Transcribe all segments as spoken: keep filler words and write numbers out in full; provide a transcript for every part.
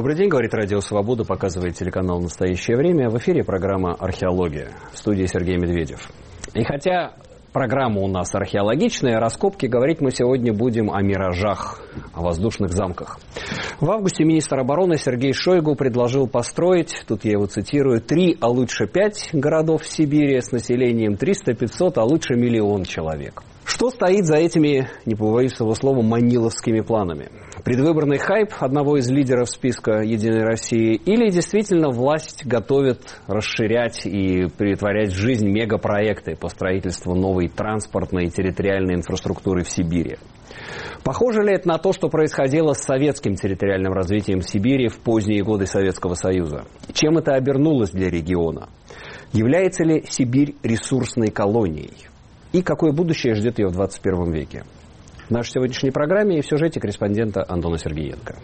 Добрый день, говорит Радио Свобода, показывает телеканал «Настоящее время». В эфире программа «Археология». В студии Сергей Медведев. И хотя программа у нас археологичная, раскопки, говорить мы сегодня будем о миражах, о воздушных замках. В августе министр обороны Сергей Шойгу предложил построить, тут я его цитирую, три, а лучше пять городов в Сибири с населением триста-пятьсот, а лучше миллион человек. Что стоит за этими, не побоюсь этого слова, маниловскими планами? Предвыборный хайп одного из лидеров списка «Единой России» или действительно власть готовит расширять и претворять в жизнь мегапроекты по строительству новой транспортной и территориальной инфраструктуры в Сибири? Похоже ли это на то, что происходило с советским территориальным развитием Сибири в поздние годы Советского Союза? Чем это обернулось для региона? Является ли Сибирь ресурсной колонией? И какое будущее ждет ее в двадцать первом веке? В нашей сегодняшней программе и в сюжете корреспондента Антона Сергеенко.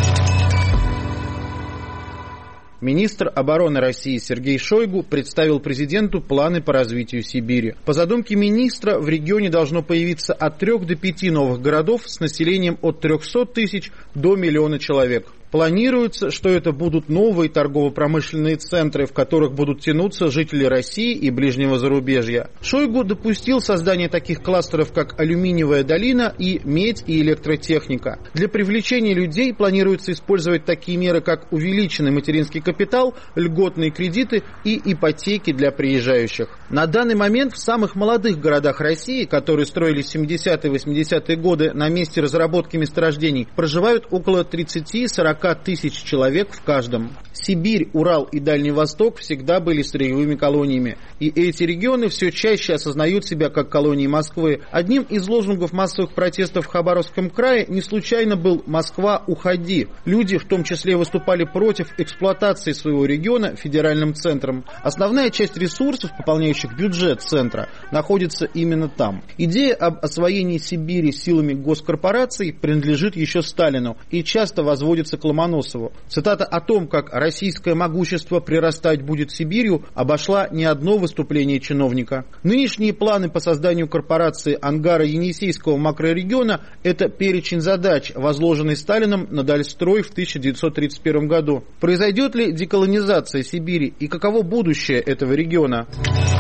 Министр обороны России Сергей Шойгу представил президенту планы по развитию Сибири. По задумке министра, в регионе должно появиться от трех до пяти новых городов с населением от трехсот тысяч до миллиона человек. Планируется, что это будут новые торгово-промышленные центры, в которых будут тянуться жители России и ближнего зарубежья. Шойгу допустил создание таких кластеров, как алюминиевая долина и медь и электротехника. Для привлечения людей планируется использовать такие меры, как увеличенный материнский капитал, льготные кредиты и ипотеки для приезжающих. На данный момент в самых молодых городах России, которые строились в семидесятые-восьмидесятые годы на месте разработки месторождений, проживают около тридцати-сорока тысяч человек в каждом. Сибирь, Урал и Дальний Восток всегда были сырьевыми колониями. И эти регионы все чаще осознают себя как колонии Москвы. Одним из лозунгов массовых протестов в Хабаровском крае не случайно был «Москва, уходи». Люди в том числе выступали против эксплуатации своего региона федеральным центром. Основная часть ресурсов, пополняющих бюджет центра, находится именно там. Идея об освоении Сибири силами госкорпораций принадлежит еще Сталину и часто возводится к Ломоносову. Цитата о том, как российское могущество прирастать будет Сибирью, обошла не одно выступление чиновника. Нынешние планы по созданию корпорации Ангара-Енисейского макрорегиона – это перечень задач, возложенный Сталином на Дальстрой в тысяча девятьсот тридцать первом году. Произойдет ли деколонизация Сибири и каково будущее этого региона?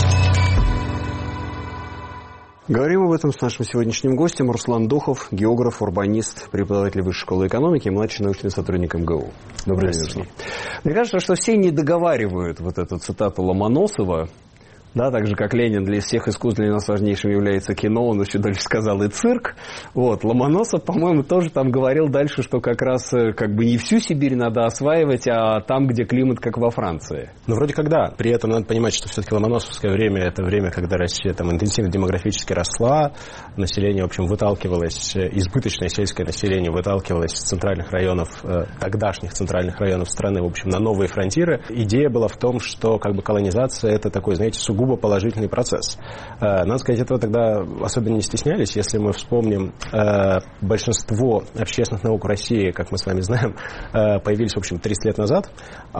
Говорим об этом с нашим сегодняшним гостем. Руслан Духов, географ, урбанист, преподаватель Высшей школы экономики и младший научный сотрудник эм гэ у. Добрый день, Руслан. Мне кажется, что все не договаривают вот эту цитату Ломоносова. Да, так же, как Ленин для всех искусств для нас важнейшим является кино, он еще дальше сказал и цирк. Вот. Ломоносов, по-моему, тоже там говорил дальше, что как раз как бы не всю Сибирь надо осваивать, а там, где климат, как во Франции. Ну, вроде как да. При этом надо понимать, что все-таки ломоносовское время – это время, когда Россия там интенсивно демографически росла, население, в общем, выталкивалось, избыточное сельское население выталкивалось из центральных районов, тогдашних центральных районов страны, в общем, на новые фронтиры. Идея была в том, что как бы колонизация – это такой, знаете, сугубо положительный процесс. Надо сказать, этого тогда особенно не стеснялись. Если мы вспомним, большинство общественных наук в России, как мы с вами знаем, появились, в общем, тридцать лет назад,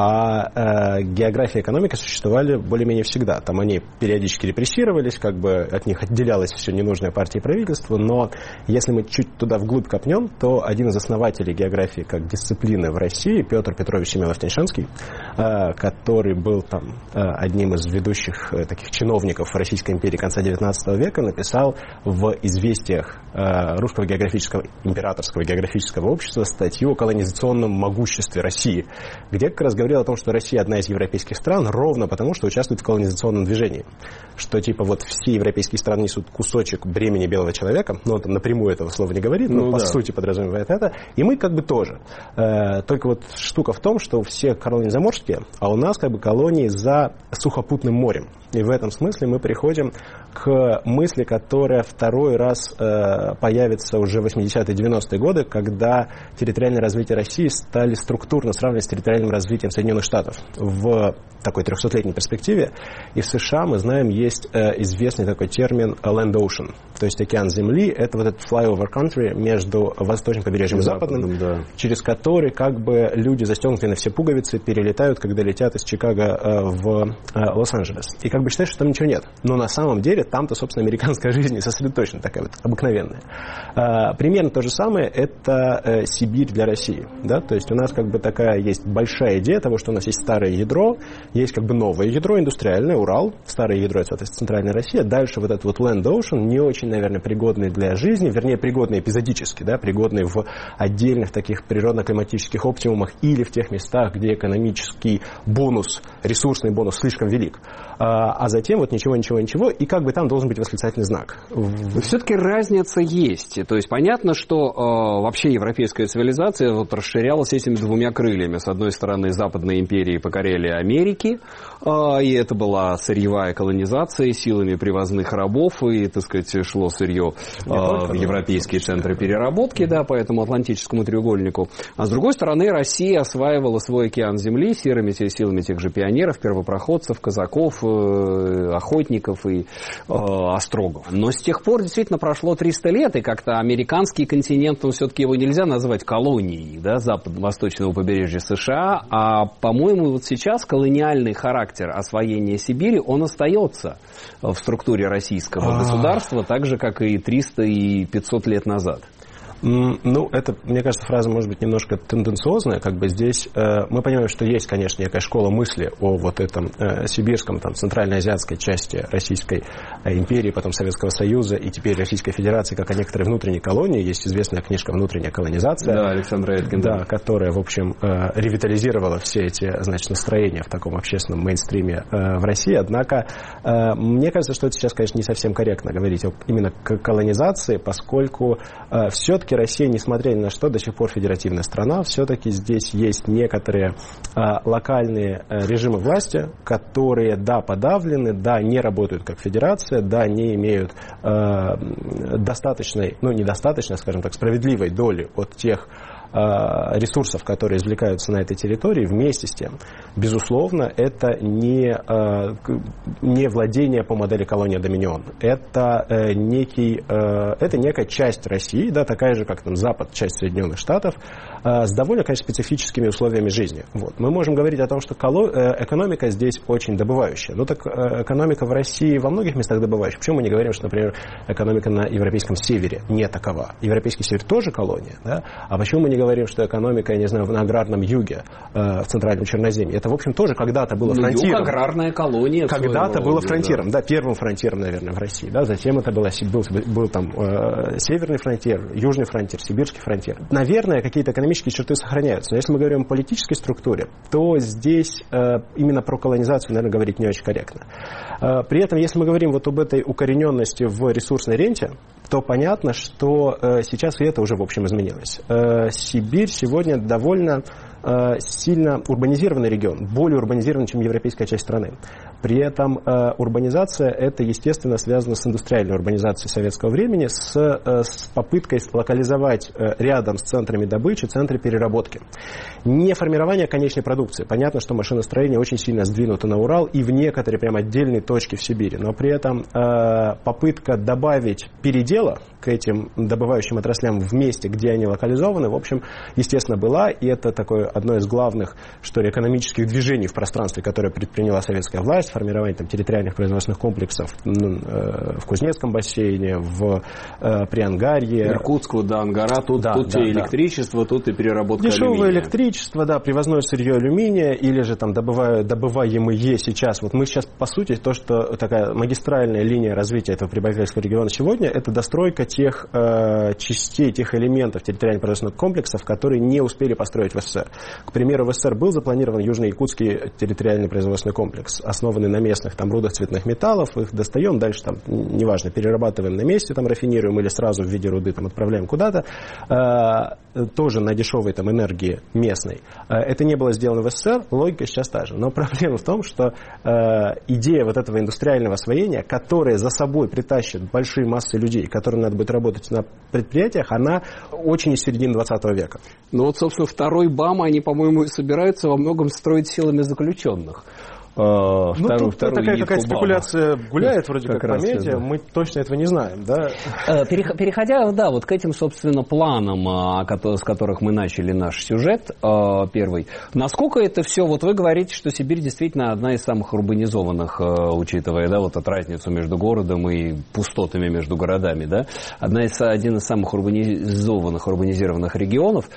а география и экономика существовали более-менее всегда. Там они периодически репрессировались, как бы от них отделялось все ненужное партии и правительство, но если мы чуть туда вглубь копнем, то один из основателей географии как дисциплины в России, Петр Петрович Семенов-Тяньшанский, который был там одним из ведущих таких чиновников Российской империи конца девятнадцатого века, написал в «Известиях» Русского географического императорского географического общества статью о колонизационном могуществе России, где как раз говорил о том, что Россия одна из европейских стран ровно потому, что участвует в колонизационном движении. Что типа вот все европейские страны несут кусочек бремени белого человека, но он там напрямую этого слова не говорит, но ну, по да. сути подразумевает это, и мы как бы тоже. Только вот штука в том, что все колонии заморские, а у нас как бы колонии за сухопутным морем. И в этом смысле мы приходим к мысли, которая второй раз э, появится уже в восьмидесятые-девяностые годы, когда территориальное развитие России стали структурно сравнивать с территориальным развитием Соединенных Штатов в такой трехсотлетней перспективе. И в США, мы знаем, есть э, известный такой термин land-ocean. То есть океан Земли — это вот этот flyover country между восточным побережьем и западным, да, через который как бы люди, застегнутые на все пуговицы, перелетают, когда летят из Чикаго в Лос-Анджелес. И как бы считают, что там ничего нет. Но на самом деле там-то, собственно, американская жизнь и сосредоточена, такая вот обыкновенная. Примерно то же самое — это Сибирь для России. Да? То есть у нас как бы такая есть большая идея того, что у нас есть старое ядро, есть как бы новое ядро индустриальное, Урал, старое ядро — это, соответственно, центральная Россия, дальше вот этот вот land ocean, не очень, наверное, пригодный для жизни, вернее, пригодный эпизодически, да, пригодный в отдельных таких природно-климатических оптимумах или в тех местах, где экономический бонус, ресурсный бонус слишком велик. А затем вот ничего-ничего-ничего, и как бы там должен быть восклицательный знак. Но все-таки разница есть. То есть понятно, что э, вообще европейская цивилизация вот расширялась этими двумя крыльями. С одной стороны, западные империи покоряли Америки, э, и это была сырьевая колонизация силами привозных рабов, и, так сказать, шло сырье э, в европейские центры переработки, да, по этому Атлантическому треугольнику. А с другой стороны, Россия осваивала свой океан земли серыми силами тех же пионеров, первопроходцев, казаков, охотников и э, острогов. Но с тех пор действительно прошло триста лет, и как-то американский континент, ну, все-таки его нельзя назвать колонией, да, запад-восточного побережья США, а, по-моему, вот сейчас колониальный характер освоения Сибири, он остается в структуре российского государства, так же, как и триста и пятьсот лет назад. Ну, это, мне кажется, фраза может быть немножко тенденциозная. Как бы здесь э, мы понимаем, что есть, конечно, некая школа мысли о вот этом э, сибирском, там, центральноазиатской части Российской э, империи, потом Советского Союза и теперь Российской Федерации, как о некоторой внутренней колонии. Есть известная книжка «Внутренняя колонизация». Да, Александра Эткин. Да, которая, в общем, э, ревитализировала все эти, значит, настроения в таком общественном мейнстриме э, в России. Однако, э, мне кажется, что это сейчас, конечно, не совсем корректно говорить о именно колонизации, поскольку э, все-таки Россия, несмотря ни на что, до сих пор федеративная страна. Все-таки здесь есть некоторые а, локальные а, режимы власти, которые, да, подавлены, да, не работают как федерация, да, не имеют а, достаточной, ну, недостаточной, скажем так, справедливой доли от тех ресурсов, которые извлекаются на этой территории. Вместе с тем, безусловно, это не, не владение по модели колония-доминион. Это, некий, это некая часть России, да, такая же, как там, Запад, часть Соединенных Штатов, с довольно, конечно, специфическими условиями жизни. Вот. Мы можем говорить о том, что экономика здесь очень добывающая. Ну так экономика в России во многих местах добывающая. Почему мы не говорим, что, например, экономика на европейском севере не такова? Европейский север тоже колония, да? А почему мы не говорим, что экономика, я не знаю, на аграрном юге, э, в центральном Черноземье, это, в общем, тоже когда-то было ну, фронтиром. Юг, аграрная колония. Когда-то было фронтиром, да. да, первым фронтиром, наверное, в России, да, затем это было, был, был там э, северный фронтир, южный фронтир, сибирский фронтир. Наверное, какие-то экономические черты сохраняются, но если мы говорим о политической структуре, то здесь э, именно про колонизацию, наверное, говорить не очень корректно. Э, при этом, если мы говорим вот об этой укорененности в ресурсной ренте, то понятно, что э, сейчас и это уже, в общем, изменилось. Э, Сибирь сегодня довольно э, сильно урбанизированный регион, более урбанизированный, чем европейская часть страны. При этом э, урбанизация, это, естественно, связано с индустриальной урбанизацией советского времени, с, э, с попыткой локализовать э, рядом с центрами добычи центры переработки. Не формирование конечной продукции. Понятно, что машиностроение очень сильно сдвинуто на Урал и в некоторые прям отдельные точки в Сибири. Но при этом э, попытка добавить передела к этим добывающим отраслям в месте, где они локализованы, в общем, естественно, была. И это такое одно из главных, что ли, экономических движений в пространстве, которое предприняла советская власть, формирование там, территориальных производственных комплексов ну, э, в Кузнецком бассейне, в э, Приангарье. Иркутску, да, Ангара. Тут, да, тут да, и электричество, да. Тут и переработка Дешевое алюминия. электричество, да, привозное сырье алюминия, или же там добывая, добываемые сейчас. Вот мы сейчас, по сути, то, что такая магистральная линия развития этого прибалтийского региона сегодня, это достройка тех э, частей, тех элементов территориальных производственных комплексов, которые не успели построить в СССР. К примеру, в СССР был запланирован Южно-Якутский территориальный производственный комплекс, основанный на местных там рудах цветных металлов, их достаем, дальше там, неважно, перерабатываем на месте, там рафинируем или сразу в виде руды там отправляем куда-то, э, тоже на дешевой там энергии местной. Э, это не было сделано в СССР, логика сейчас та же. Но проблема в том, что э, идея вот этого индустриального освоения, которая за собой притащит большие массы людей, которым надо будет работать на предприятиях, она очень из середины двадцатого века. Ну вот, собственно, второй БАМ, они, по-моему, собираются во многом строить силами заключенных. Ну, вторую, тут вторую такая какая-то спекуляция гуляет, вроде как, как по медиа, да. Мы точно этого не знаем, да? Переходя, да, вот к этим, собственно, планам, с которых мы начали наш сюжет первый, насколько это все, вот вы говорите, что Сибирь действительно одна из самых урбанизованных, учитывая, да, вот эту разницу между городом и пустотами между городами, да, одна из, один из самых урбанизованных, урбанизированных регионов.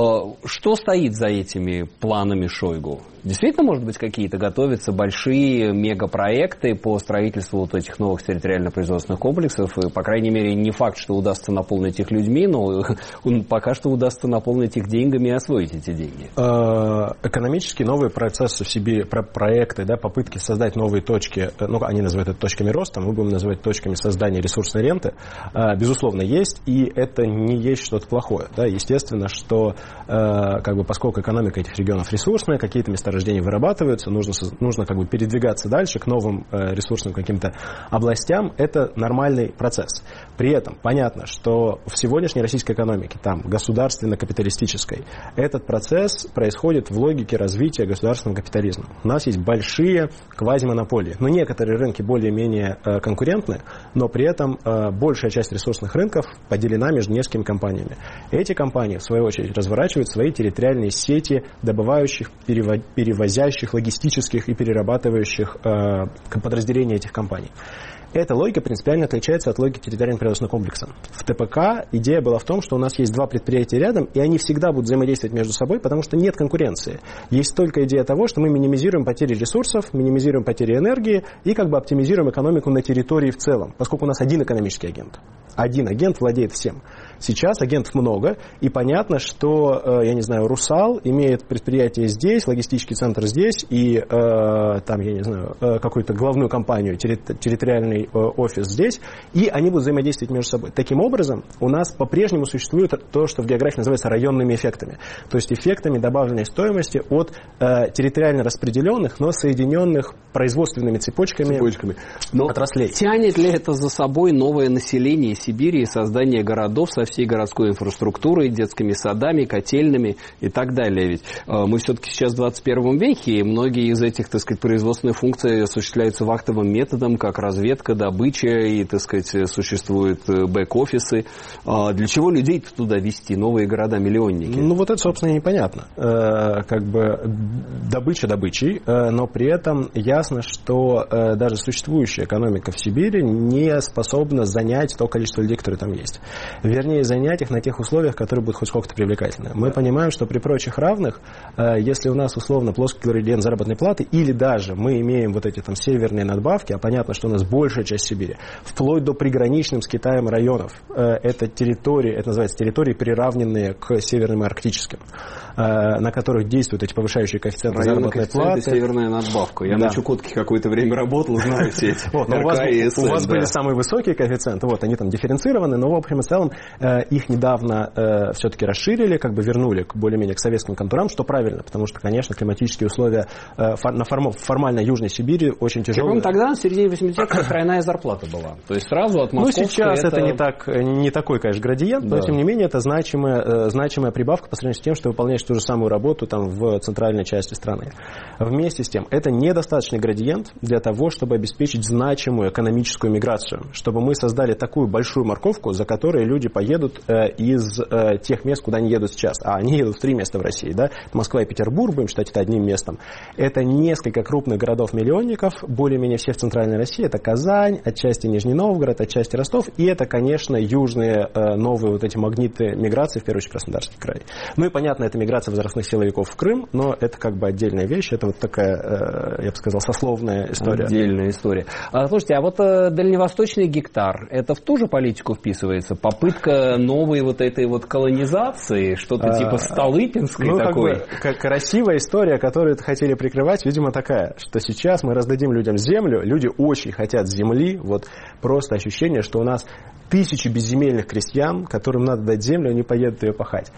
Что стоит за этими планами Шойгу? Действительно, может быть, какие-то готовятся большие мегапроекты по строительству вот этих новых территориально-производственных комплексов. И, по крайней мере, не факт, что удастся наполнить их людьми, но пока что удастся наполнить их деньгами и освоить эти деньги. Экономические новые процессы в Сибири, проекты, да, попытки создать новые точки, ну, они называют это точками роста, мы будем называть точками создания ресурсной ренты, безусловно, есть, и это не есть что-то плохое. Да. Естественно, что как бы, поскольку экономика этих регионов ресурсная, какие-то места рождения вырабатываются, нужно, нужно как бы передвигаться дальше к новым э, ресурсным каким-то областям, это нормальный процесс. При этом понятно, что в сегодняшней российской экономике, там, государственно-капиталистической, этот процесс происходит в логике развития государственного капитализма. У нас есть большие квазимонополии. Ну, некоторые рынки более-менее э, конкурентны, но при этом э, большая часть ресурсных рынков поделена между несколькими компаниями. Эти компании, в свою очередь, разворачивают свои территориальные сети добывающих, переводящих, перевозящих, логистических и перерабатывающих э, подразделений этих компаний. Эта логика принципиально отличается от логики территориально-производственного комплекса. В ТПК идея была в том, что у нас есть два предприятия рядом, и они всегда будут взаимодействовать между собой, потому что нет конкуренции. Есть только идея того, что мы минимизируем потери ресурсов, минимизируем потери энергии и как бы оптимизируем экономику на территории в целом, поскольку у нас один экономический агент. Один агент владеет всем. Сейчас агентов много, и понятно, что, я не знаю, «Русал» имеет предприятие здесь, логистический центр здесь, и там, я не знаю, какую-то главную компанию, территориальный офис здесь, и они будут взаимодействовать между собой. Таким образом, у нас по-прежнему существует то, что в географии называется районными эффектами, то есть эффектами добавленной стоимости от территориально распределенных, но соединенных производственными цепочками, цепочками. Но отраслей. Тянет ли это за собой новое население Сибири и создание городов со всей городской инфраструктурой, детскими садами, котельными и так далее? Ведь э, мы все-таки сейчас в двадцать первом веке, и многие из этих, так сказать, производственных функций осуществляются вахтовым методом, как разведка, добыча, и, так сказать, существуют бэк-офисы. А для чего людей туда везти, новые города-миллионники? Ну, вот это, собственно, непонятно. Э, как бы добыча добычей, э, но при этом ясно, что э, даже существующая экономика в Сибири не способна занять то количество людей, которые там есть. Вернее, занять их на тех условиях, которые будут хоть сколько-то привлекательны. Мы понимаем, что при прочих равных, э, если у нас условно плоский градиент заработной платы, или даже мы имеем вот эти там северные надбавки, а понятно, что у нас большая часть Сибири, вплоть до приграничным с Китаем районов, э, это территории, это называется территории, приравненные к северным и арктическим, э, на которых действуют эти повышающие коэффициенты районный заработной платы. Это северная надбавка. Я да. на Чукотке какое-то время работал, знаю все эти. Вот, у вас, у вас были самые высокие коэффициенты, вот, они там дифференцированы, но в общем и целом э, их недавно э, все-таки расширили, как бы вернули к более-менее к советским контурам, что правильно, потому что, конечно, климатические условия э, фор, на форм, формально Южной Сибири очень тяжелые. Я помню, тогда в середине восьмидесятых тройная зарплата была, то есть сразу от московской. Ну, сейчас это, это не, так, не такой, конечно, градиент, да. но, тем не менее, это значимая, э, значимая прибавка по сравнению с тем, что выполняешь ту же самую работу там, в центральной части страны. Вместе с тем, это недостаточный градиент для того, чтобы обеспечить значимую экономическую миграцию, чтобы мы создали такую большую морковку, за которой люди поедут э, из э, тех мест, куда они едут сейчас. А они едут в три места в России. Да? Москва и Петербург, будем считать это одним местом. Это несколько крупных городов-миллионников, более-менее все в центральной России. Это Казань, отчасти Нижний Новгород, отчасти Ростов. И это, конечно, южные э, новые вот эти магниты миграции, в первую очередь Краснодарский край. Ну и, понятно, это миграция возрастных силовиков в Крым, но это как бы отдельная вещь. Это вот такая, э, я бы сказал, сословная история. Отдельная история. А, слушайте, а вот э, дальневосточный гектар, это в ту же политику вписывается? Попытка новой вот этой вот колонизации, что-то а, типа Столыпинской ну, такой? Как бы, красивая история, которую хотели прикрывать, видимо, такая, что сейчас мы раздадим людям землю, люди очень хотят земли, вот просто ощущение, что у нас тысячи безземельных крестьян, которым надо дать землю, они поедут ее пахать.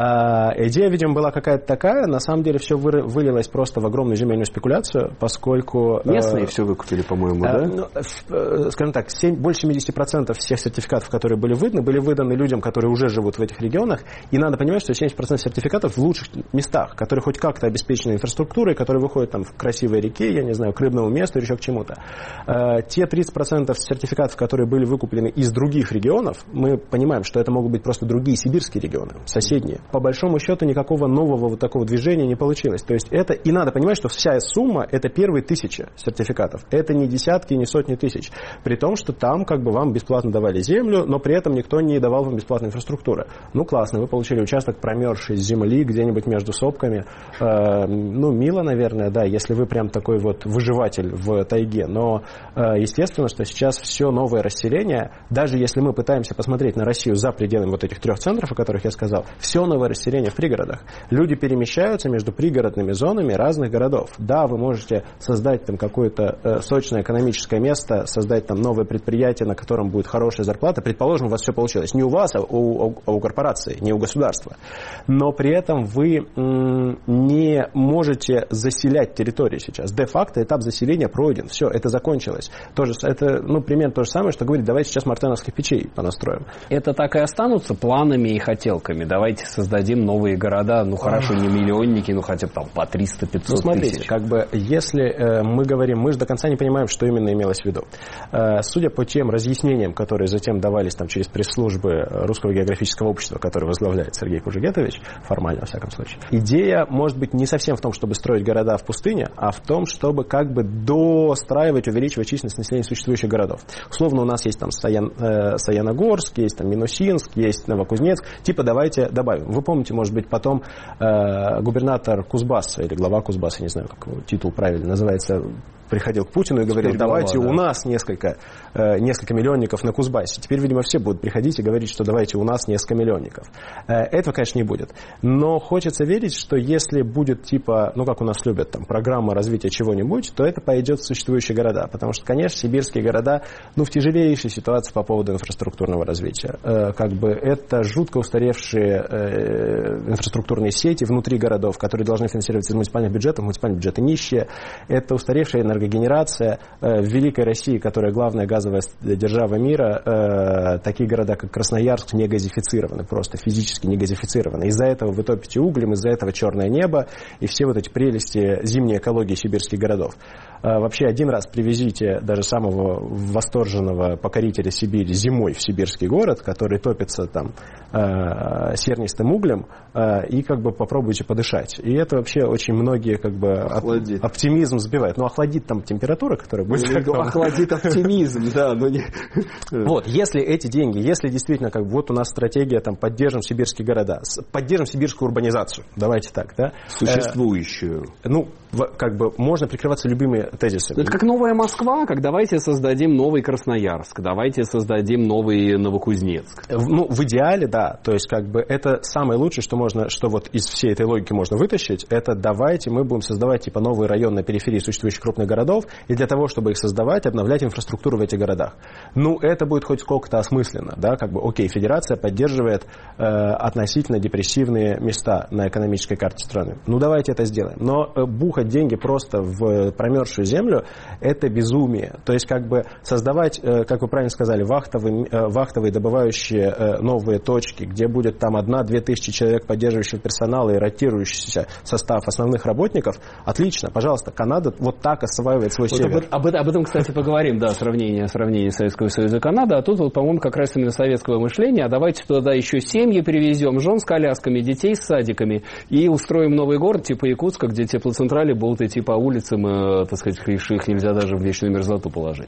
А, идея, видимо, была какая-то такая. На самом деле все вы, вылилось просто в огромную земельную спекуляцию, поскольку... Местные э, все выкупили, по-моему, э, да? Ну, э, скажем так, семь, больше семьдесят процентов всех сертификатов, которые были выданы, были выданы людям, которые уже живут в этих регионах. И надо понимать, что семьдесят процентов сертификатов в лучших местах, которые хоть как-то обеспечены инфраструктурой, которые выходят там в красивой реке, я не знаю, к рыбному месту или еще к чему-то. Э, те тридцать процентов сертификатов, которые были выкуплены из других регионов, мы понимаем, что это могут быть просто другие сибирские регионы, соседние. По большому счету никакого нового вот такого движения не получилось. То есть это, и надо понимать, что вся сумма это первые тысячи сертификатов. Это не десятки, не сотни тысяч. При том, что там как бы вам бесплатно давали землю, но при этом никто не давал вам бесплатной инфраструктуры. Ну классно, вы получили участок промерзшей земли где-нибудь между сопками. Э, ну, мило, наверное, да, если вы прям такой вот выживатель в тайге. Но э, естественно, что сейчас все новое расселение, даже если мы пытаемся посмотреть на Россию за пределами вот этих трех центров, о которых я сказал, все новое расселение в пригородах. Люди перемещаются между пригородными зонами разных городов. Да, вы можете создать там какое-то э, сочное экономическое место, создать там новое предприятие, на котором будет хорошая зарплата. Предположим, у вас все получилось. Не у вас, а у, у, у корпорации, не у государства. Но при этом вы м, не можете заселять территории сейчас. Де-факто этап заселения пройден. Все, это закончилось. Тоже, это, ну, примерно то же самое, что говорит, давайте сейчас мартеновских печей понастроим. Это так и останутся планами и хотелками. Давайте создадим новые города, ну хорошо, не миллионники, ну хотя бы там по триста-пятьсот ну, смотрите, тысяч. Как бы, если э, мы говорим, мы же до конца не понимаем, что именно имелось в виду. Э, судя по тем разъяснениям, которые затем давались там, через пресс-службы Русского географического общества, которое возглавляет Сергей Кужегетович, формально, во всяком случае, идея может быть не совсем в том, чтобы строить города в пустыне, а в том, чтобы как бы достраивать, увеличивать численность населения существующих городов. Условно, у нас есть там Саян, э, Саяногорск, есть там Минусинск, есть Новокузнецк. Типа давайте добавим. Вы помните, может быть, потом э, губернатор Кузбасса или глава Кузбасса, не знаю, как его титул правильно называется, приходил к Путину и говорил, теперь давайте глава, да. у нас несколько, э, несколько миллионников на Кузбассе. Теперь, видимо, все будут приходить и говорить, что давайте у нас несколько миллионников. Э, этого, конечно, не будет. Но хочется верить, что если будет типа, ну, как у нас любят, там, программа развития чего-нибудь, то это пойдет в существующие города. Потому что, конечно, сибирские города, ну, в тяжелейшей ситуации по поводу инфраструктурного развития. Э, как бы это жутко устаревшие э, инфраструктурные сети внутри городов, которые должны финансироваться из муниципальных бюджетов, муниципальные бюджеты нищие. Это устаревшая энергетика, генерация. В Великой России, которая главная газовая держава мира, такие города, как Красноярск, не газифицированы, просто физически не газифицированы. Из-за этого вы топите углем, из-за этого черное небо и все вот эти прелести зимней экологии сибирских городов. Вообще один раз привезите даже самого восторженного покорителя Сибири зимой в сибирский город, который топится там сернистым углем, и как бы попробуйте подышать. И это вообще очень многие как бы охладит. Оптимизм сбивает. Ну, охладит там температура, которая будет... Охладит оптимизм, да. Но не... Вот, если эти деньги, если действительно как бы вот у нас стратегия там поддержим сибирские города, поддержим сибирскую урбанизацию, давайте так, да? Существующую. Э, ну, как бы можно прикрываться любыми тезисами. Это как новая Москва, как давайте создадим новый Красноярск, давайте создадим новый Новокузнецк. Ну, в идеале, да. То есть, как бы, это самое лучшее, что можно, что вот из всей этой логики можно вытащить, это давайте мы будем создавать, типа, новые районы на периферии существующих крупных городов, и для того, чтобы их создавать, обновлять инфраструктуру в этих городах. Ну, это будет хоть сколько-то осмысленно, да, как бы, окей, федерация поддерживает э, относительно депрессивные места на экономической карте страны. Ну, давайте это сделаем. Но э, бухать деньги просто в промерзшую землю, это безумие. То есть, как бы, создавать, э, как вы правильно сказали, вахтовые, э, вахтовые добывающие э, новые точки, где будет там одна-две тысячи человек поддерживающего персонала и ротирующийся состав основных работников, отлично, пожалуйста, Канада вот так осваивает свой вот север. Об, об, об этом, кстати, поговорим, да, сравнение, сравнение Советского Союза и Канады, а тут, вот, по-моему, как раз именно советского мышления, а давайте туда еще семьи привезем, жен с колясками, детей с садиками, и устроим новый город, типа Якутска, где теплоцентрали будут идти по улицам, э, так сказать, их нельзя даже в вечную мерзлоту положить.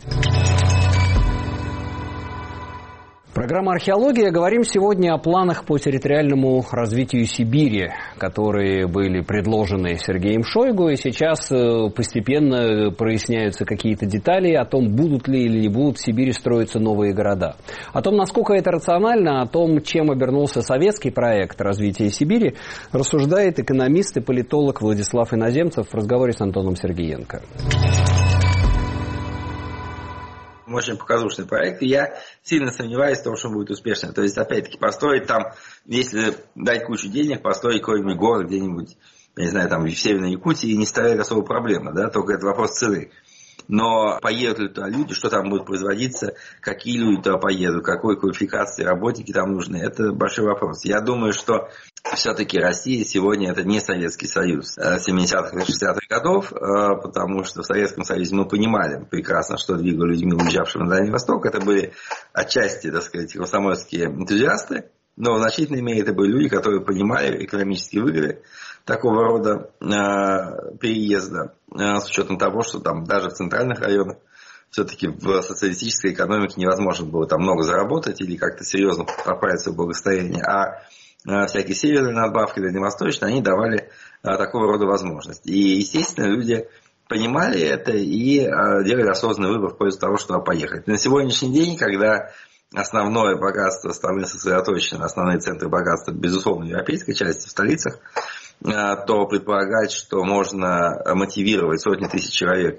Программа «Археология». Говорим сегодня о планах по территориальному развитию Сибири, которые были предложены Сергеем Шойгу. И сейчас постепенно проясняются какие-то детали о том, будут ли или не будут в Сибири строиться новые города. О том, насколько это рационально, о том, чем обернулся советский проект развития Сибири, рассуждает экономист и политолог Владислав Иноземцев в разговоре с Антоном Сергеенко. очень показушный проект, и я сильно сомневаюсь в том, что он будет успешным. То есть, опять-таки, построить там, если дать кучу денег, построить какой-нибудь город где-нибудь, я не знаю, там в Северной Якутии, не составляет особо проблемы, да, только это вопрос цены. Но поедут ли туда люди, что там будет производиться, какие люди туда поедут, какой квалификации работники там нужны, это большой вопрос. Я думаю, что все-таки Россия сегодня это не Советский Союз семидесятых и шестидесятых годов, потому что в Советском Союзе мы понимали прекрасно, что двигало людьми, уезжавшими на Дальний Восток. Это были отчасти, так сказать, комсомольские энтузиасты, но в значительной мере это были люди, которые понимали экономические выгоды такого рода э, переезда, э, с учетом того, что там даже в центральных районах все-таки в социалистической экономике невозможно было там много заработать или как-то серьезно поправить свое благосостояние, а э, всякие северные надбавки, дальневосточные, они давали э, такого рода возможность. И, естественно, люди понимали это и э, делали осознанный выбор в пользу того, чтобы поехать. На сегодняшний день, когда основное богатство страны сосредоточено, основные центры богатства, безусловно, в европейской части, в столицах, то предполагать, что можно мотивировать сотни тысяч человек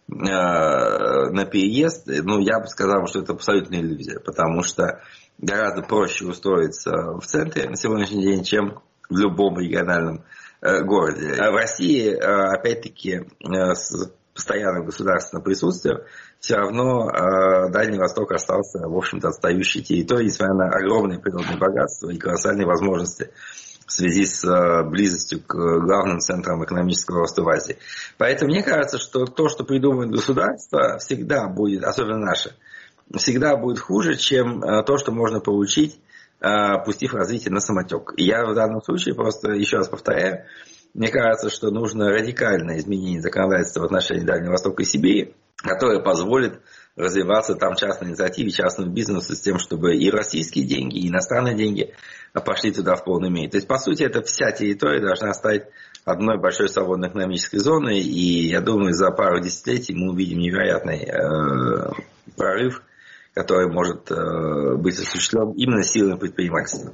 на переезд, ну, я бы сказал, что это абсолютная иллюзия, потому что гораздо проще устроиться в центре на сегодняшний день, чем в любом региональном городе. В России, опять-таки, с постоянным государственным присутствием, все равно э, Дальний Восток остался, в общем-то, отстающей территорией, несмотря на огромные природные богатства и колоссальные возможности в связи с э, близостью к главным центрам экономического роста в Азии. Поэтому мне кажется, что то, что придумывает государство, всегда будет, особенно наше, всегда будет хуже, чем э, то, что можно получить, э, пустив развитие на самотек. И я в данном случае просто еще раз повторяю, мне кажется, что нужно радикальное изменение законодательства в отношении Дальнего Востока и Сибири, которое позволит развиваться там частной инициативе, частному бизнесу с тем, чтобы и российские деньги, и иностранные деньги пошли туда в полной мере. То есть, по сути, эта вся территория должна стать одной большой свободной экономической зоной, и я думаю, за пару десятилетий мы увидим невероятный э, прорыв, который может э, быть осуществлен именно силами предпринимательства.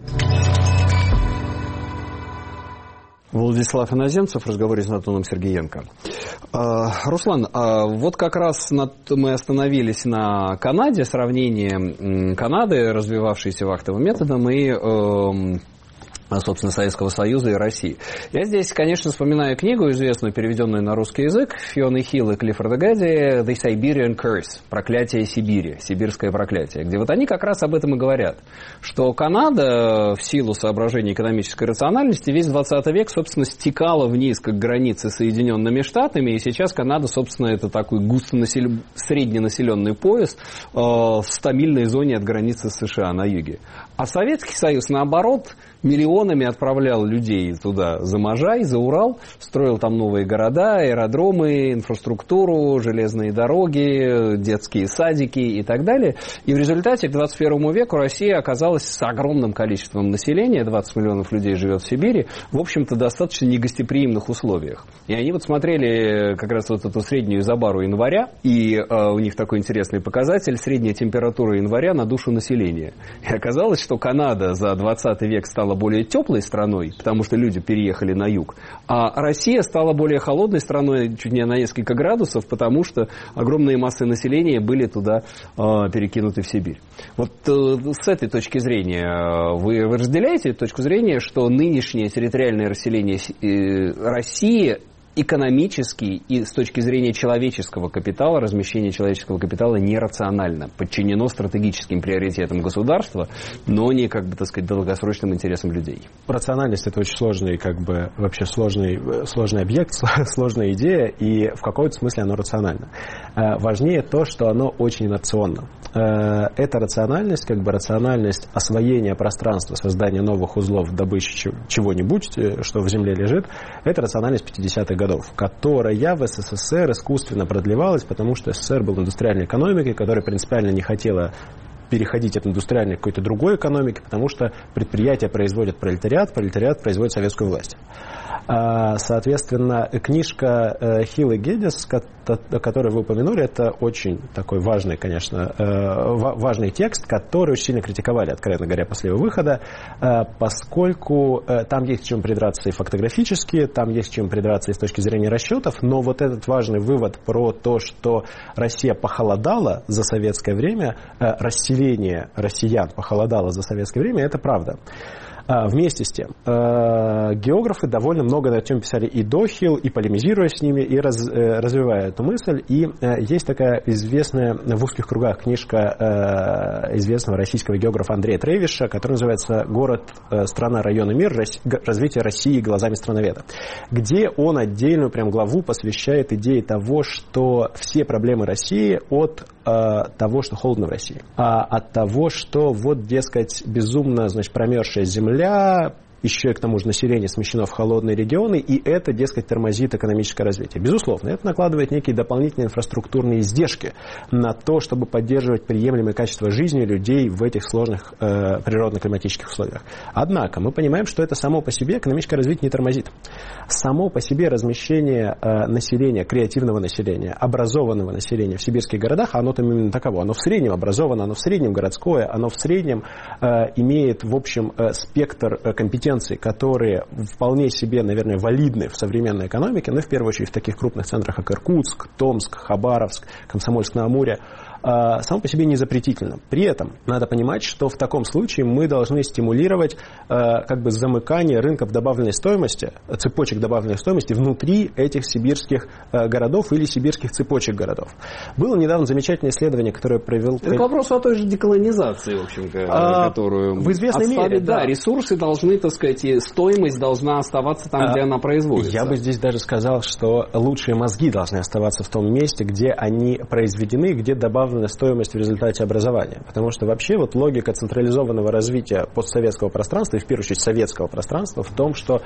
Владислав Иноземцев в разговоре с Антоном Сергеенко. Руслан, вот как раз мы остановились на Канаде, сравнение Канады, развивавшейся вахтовым методом, и собственно, Советского Союза и России. Я здесь, конечно, вспоминаю книгу, известную, переведенную на русский язык, Фионы Хилл и Клиффорда Гадди, «The Siberian Curse», «Проклятие Сибири», «Сибирское проклятие», где вот они как раз об этом и говорят, что Канада в силу соображений экономической рациональности весь двадцатый век, собственно, стекала вниз к границе с Соединенными Штатами, и сейчас Канада, собственно, это такой густонаселен... средненаселенный пояс э, в стабильной зоне от границы с США на юге. А Советский Союз, наоборот, миллионами отправлял людей туда за Можай, за Урал, строил там новые города, аэродромы, инфраструктуру, железные дороги, детские садики и так далее. И в результате к двадцать первому веку Россия оказалась с огромным количеством населения, двадцать миллионов людей живет в Сибири, в общем-то, достаточно негостеприимных условиях. И они вот смотрели как раз вот эту среднюю изобару января, и э, у них такой интересный показатель, средняя температура января на душу населения. И оказалось, что Канада за двадцатый век стала более теплой страной, потому что люди переехали на юг, а Россия стала более холодной страной чуть не на несколько градусов, потому что огромные массы населения были туда э, перекинуты в Сибирь. Вот э, с этой точки зрения, вы, вы разделяете эту точку зрения, что нынешнее территориальное расселение э, России экономически и с точки зрения человеческого капитала, размещение человеческого капитала нерационально, подчинено стратегическим приоритетам государства, но не, как бы, так сказать, долгосрочным интересам людей. Рациональность – это очень сложный, как бы, вообще сложный, сложный объект, сложная идея, и в каком-то смысле оно рационально. Важнее то, что оно очень инерционно. Эта рациональность, как бы рациональность освоения пространства, создания новых узлов, добычи чего-нибудь, что в земле лежит, это рациональность пятидесятых годов, которая в СССР искусственно продлевалась, потому что СССР был индустриальной экономикой, которая принципиально не хотела переходить от индустриальной к какой-то другой экономике, потому что предприятия производят пролетариат, пролетариат производит советскую власть. Соответственно, книжка Хилл и Геддис, которую вы упомянули, это очень такой важный, конечно, важный текст, который очень сильно критиковали, откровенно говоря, после его выхода, поскольку там есть к чему придраться и фактографически, там есть к чему придраться и с точки зрения расчетов, но вот этот важный вывод про то, что Россия похолодала за советское время, расселение россиян похолодало за советское время, это правда. Вместе с тем, географы довольно много на эту тему писали и до Хилл, и полемизируя с ними, и раз, развивая эту мысль. И есть такая известная в узких кругах книжка известного российского географа Андрея Тревиша, которая называется «Город, страна, район и мир. Развитие России глазами страноведа», где он отдельную прям главу посвящает идее того, что все проблемы России от того, что холодно в России, а от того, что вот, дескать, безумно, значит, промерзшая земля, еще и к тому же население смещено в холодные регионы, и это, дескать, тормозит экономическое развитие. Безусловно, это накладывает некие дополнительные инфраструктурные издержки на то, чтобы поддерживать приемлемое качество жизни людей в этих сложных э, природно-климатических условиях. Однако мы понимаем, что это само по себе экономическое развитие не тормозит. Само по себе размещение э, населения, креативного населения, образованного населения в сибирских городах, оно там именно таково. Оно в среднем образовано, оно в среднем городское, оно в среднем э, имеет, в общем, э, спектр э, компетенций, которые вполне себе, наверное, валидны в современной экономике, но в первую очередь в таких крупных центрах, как Иркутск, Томск, Хабаровск, Комсомольск-на-Амуре, само по себе не запретительно. При этом надо понимать, что в таком случае мы должны стимулировать как бы замыкание рынков добавленной стоимости, цепочек добавленной стоимости внутри этих сибирских городов или сибирских цепочек городов. Было недавно замечательное исследование, которое провел... Это к вопросу о той же деколонизации, в общем, а, которую... В известной отставить, мере, да. да. Ресурсы должны, так сказать, и стоимость должна оставаться там, а, где она производится. Я бы здесь даже сказал, что лучшие мозги должны оставаться в том месте, где они произведены, где добавлена стоимость в результате образования. Потому что вообще вот логика централизованного развития постсоветского пространства, и в первую очередь советского пространства, в том, что, э,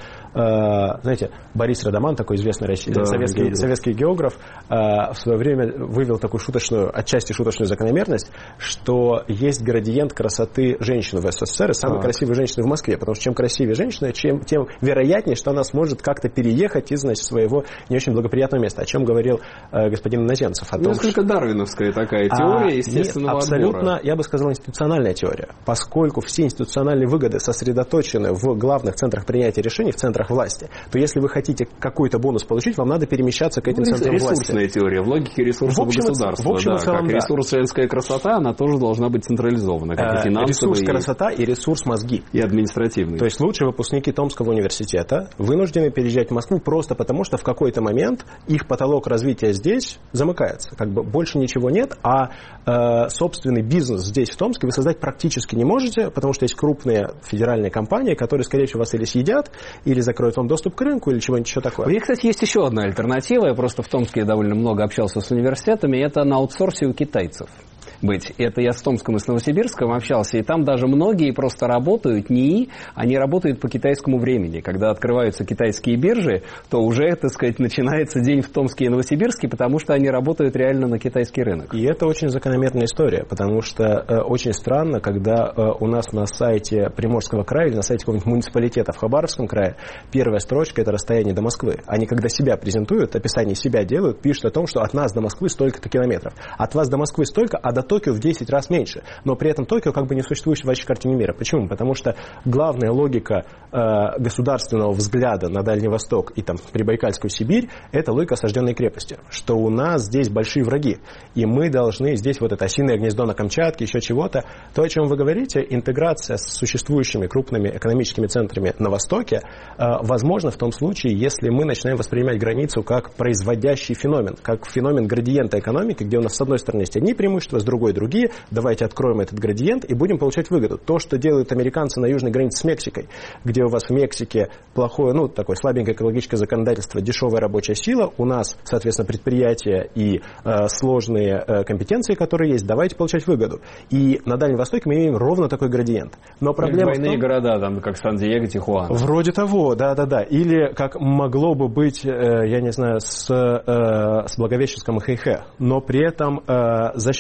знаете, Борис Радаман, такой известный россий, да, советский, географ. советский географ, э, в свое время вывел такую шуточную, отчасти шуточную закономерность, что есть градиент красоты женщины в СССР и самой красивой женщины в Москве. Потому что чем красивее женщина, чем, тем вероятнее, что она сможет как-то переехать из, значит, своего не очень благоприятного места. О чем говорил э, господин Иноземцев. О том, Несколько что... дарвиновская такая теория естественного Нет, абсолютно, отбора. Я бы сказал, институциональная теория. Поскольку все институциональные выгоды сосредоточены в главных центрах принятия решений, в центрах власти, то если вы хотите какой-то бонус получить, вам надо перемещаться к этим ну, центрам власти. Ресурсная теория, в логике ресурсов в общем, государства. В общем, да, целом, как да. ресурс женская красота, она тоже должна быть централизована, как и финансовый. Ресурс красота и ресурс мозги. И административный. То есть лучшие выпускники Томского университета вынуждены переезжать в Москву просто потому, что в какой-то момент их потолок развития здесь замыкается. Как бы больше ничего нет, а э, собственный бизнес здесь, в Томске, вы создать практически не можете, потому что есть крупные федеральные компании, которые, скорее всего, вас или съедят, или закроют вам доступ к рынку, или чего-нибудь еще такое. И, кстати, есть еще одна альтернатива. Я просто в Томске довольно много общался с университетами. Это на аутсорсе у китайцев быть. Это я с Томском и с Новосибирском общался, и там даже многие просто работают НИИ, они работают по китайскому времени. Когда открываются китайские биржи, то уже, так сказать, начинается день в Томске и Новосибирске, потому что они работают реально на китайский рынок. И это очень закономерная история, потому что э, очень странно, когда э, у нас на сайте Приморского края или на сайте какого-нибудь муниципалитета в Хабаровском крае первая строчка – это расстояние до Москвы. Они, когда себя презентуют, описание себя делают, пишут о том, что от нас до Москвы столько-то километров, от вас до Москвы столько, а до Токио в десять раз меньше. Но при этом Токио как бы не существует в вашей картине мира. Почему? Потому что главная логика э, государственного взгляда на Дальний Восток и там Прибайкальскую Сибирь – это логика осажденной крепости. Что у нас здесь большие враги. И мы должны здесь вот это осиное гнездо на Камчатке, еще чего-то. То, о чем вы говорите, интеграция с существующими крупными экономическими центрами на Востоке, э, возможно в том случае, если мы начинаем воспринимать границу как производящий феномен, как феномен градиента экономики, где у нас с одной стороны есть одни преимущества, с другой другие. Давайте откроем этот градиент и будем получать выгоду. То, что делают американцы на южной границе с Мексикой, где у вас в Мексике плохое, ну, такое слабенькое экологическое законодательство, дешевая рабочая сила, у нас, соответственно, предприятия и э, сложные э, компетенции, которые есть, давайте получать выгоду. И на Дальнем Востоке мы имеем ровно такой градиент. Но проблема двойные в том, города, там, как Сан-Диего, Тихуана. Вроде того, да-да-да. Или как могло бы быть, э, я не знаю, с, э, с Благовещенском и Хэйхэ. Но при этом э, за счет того, что граница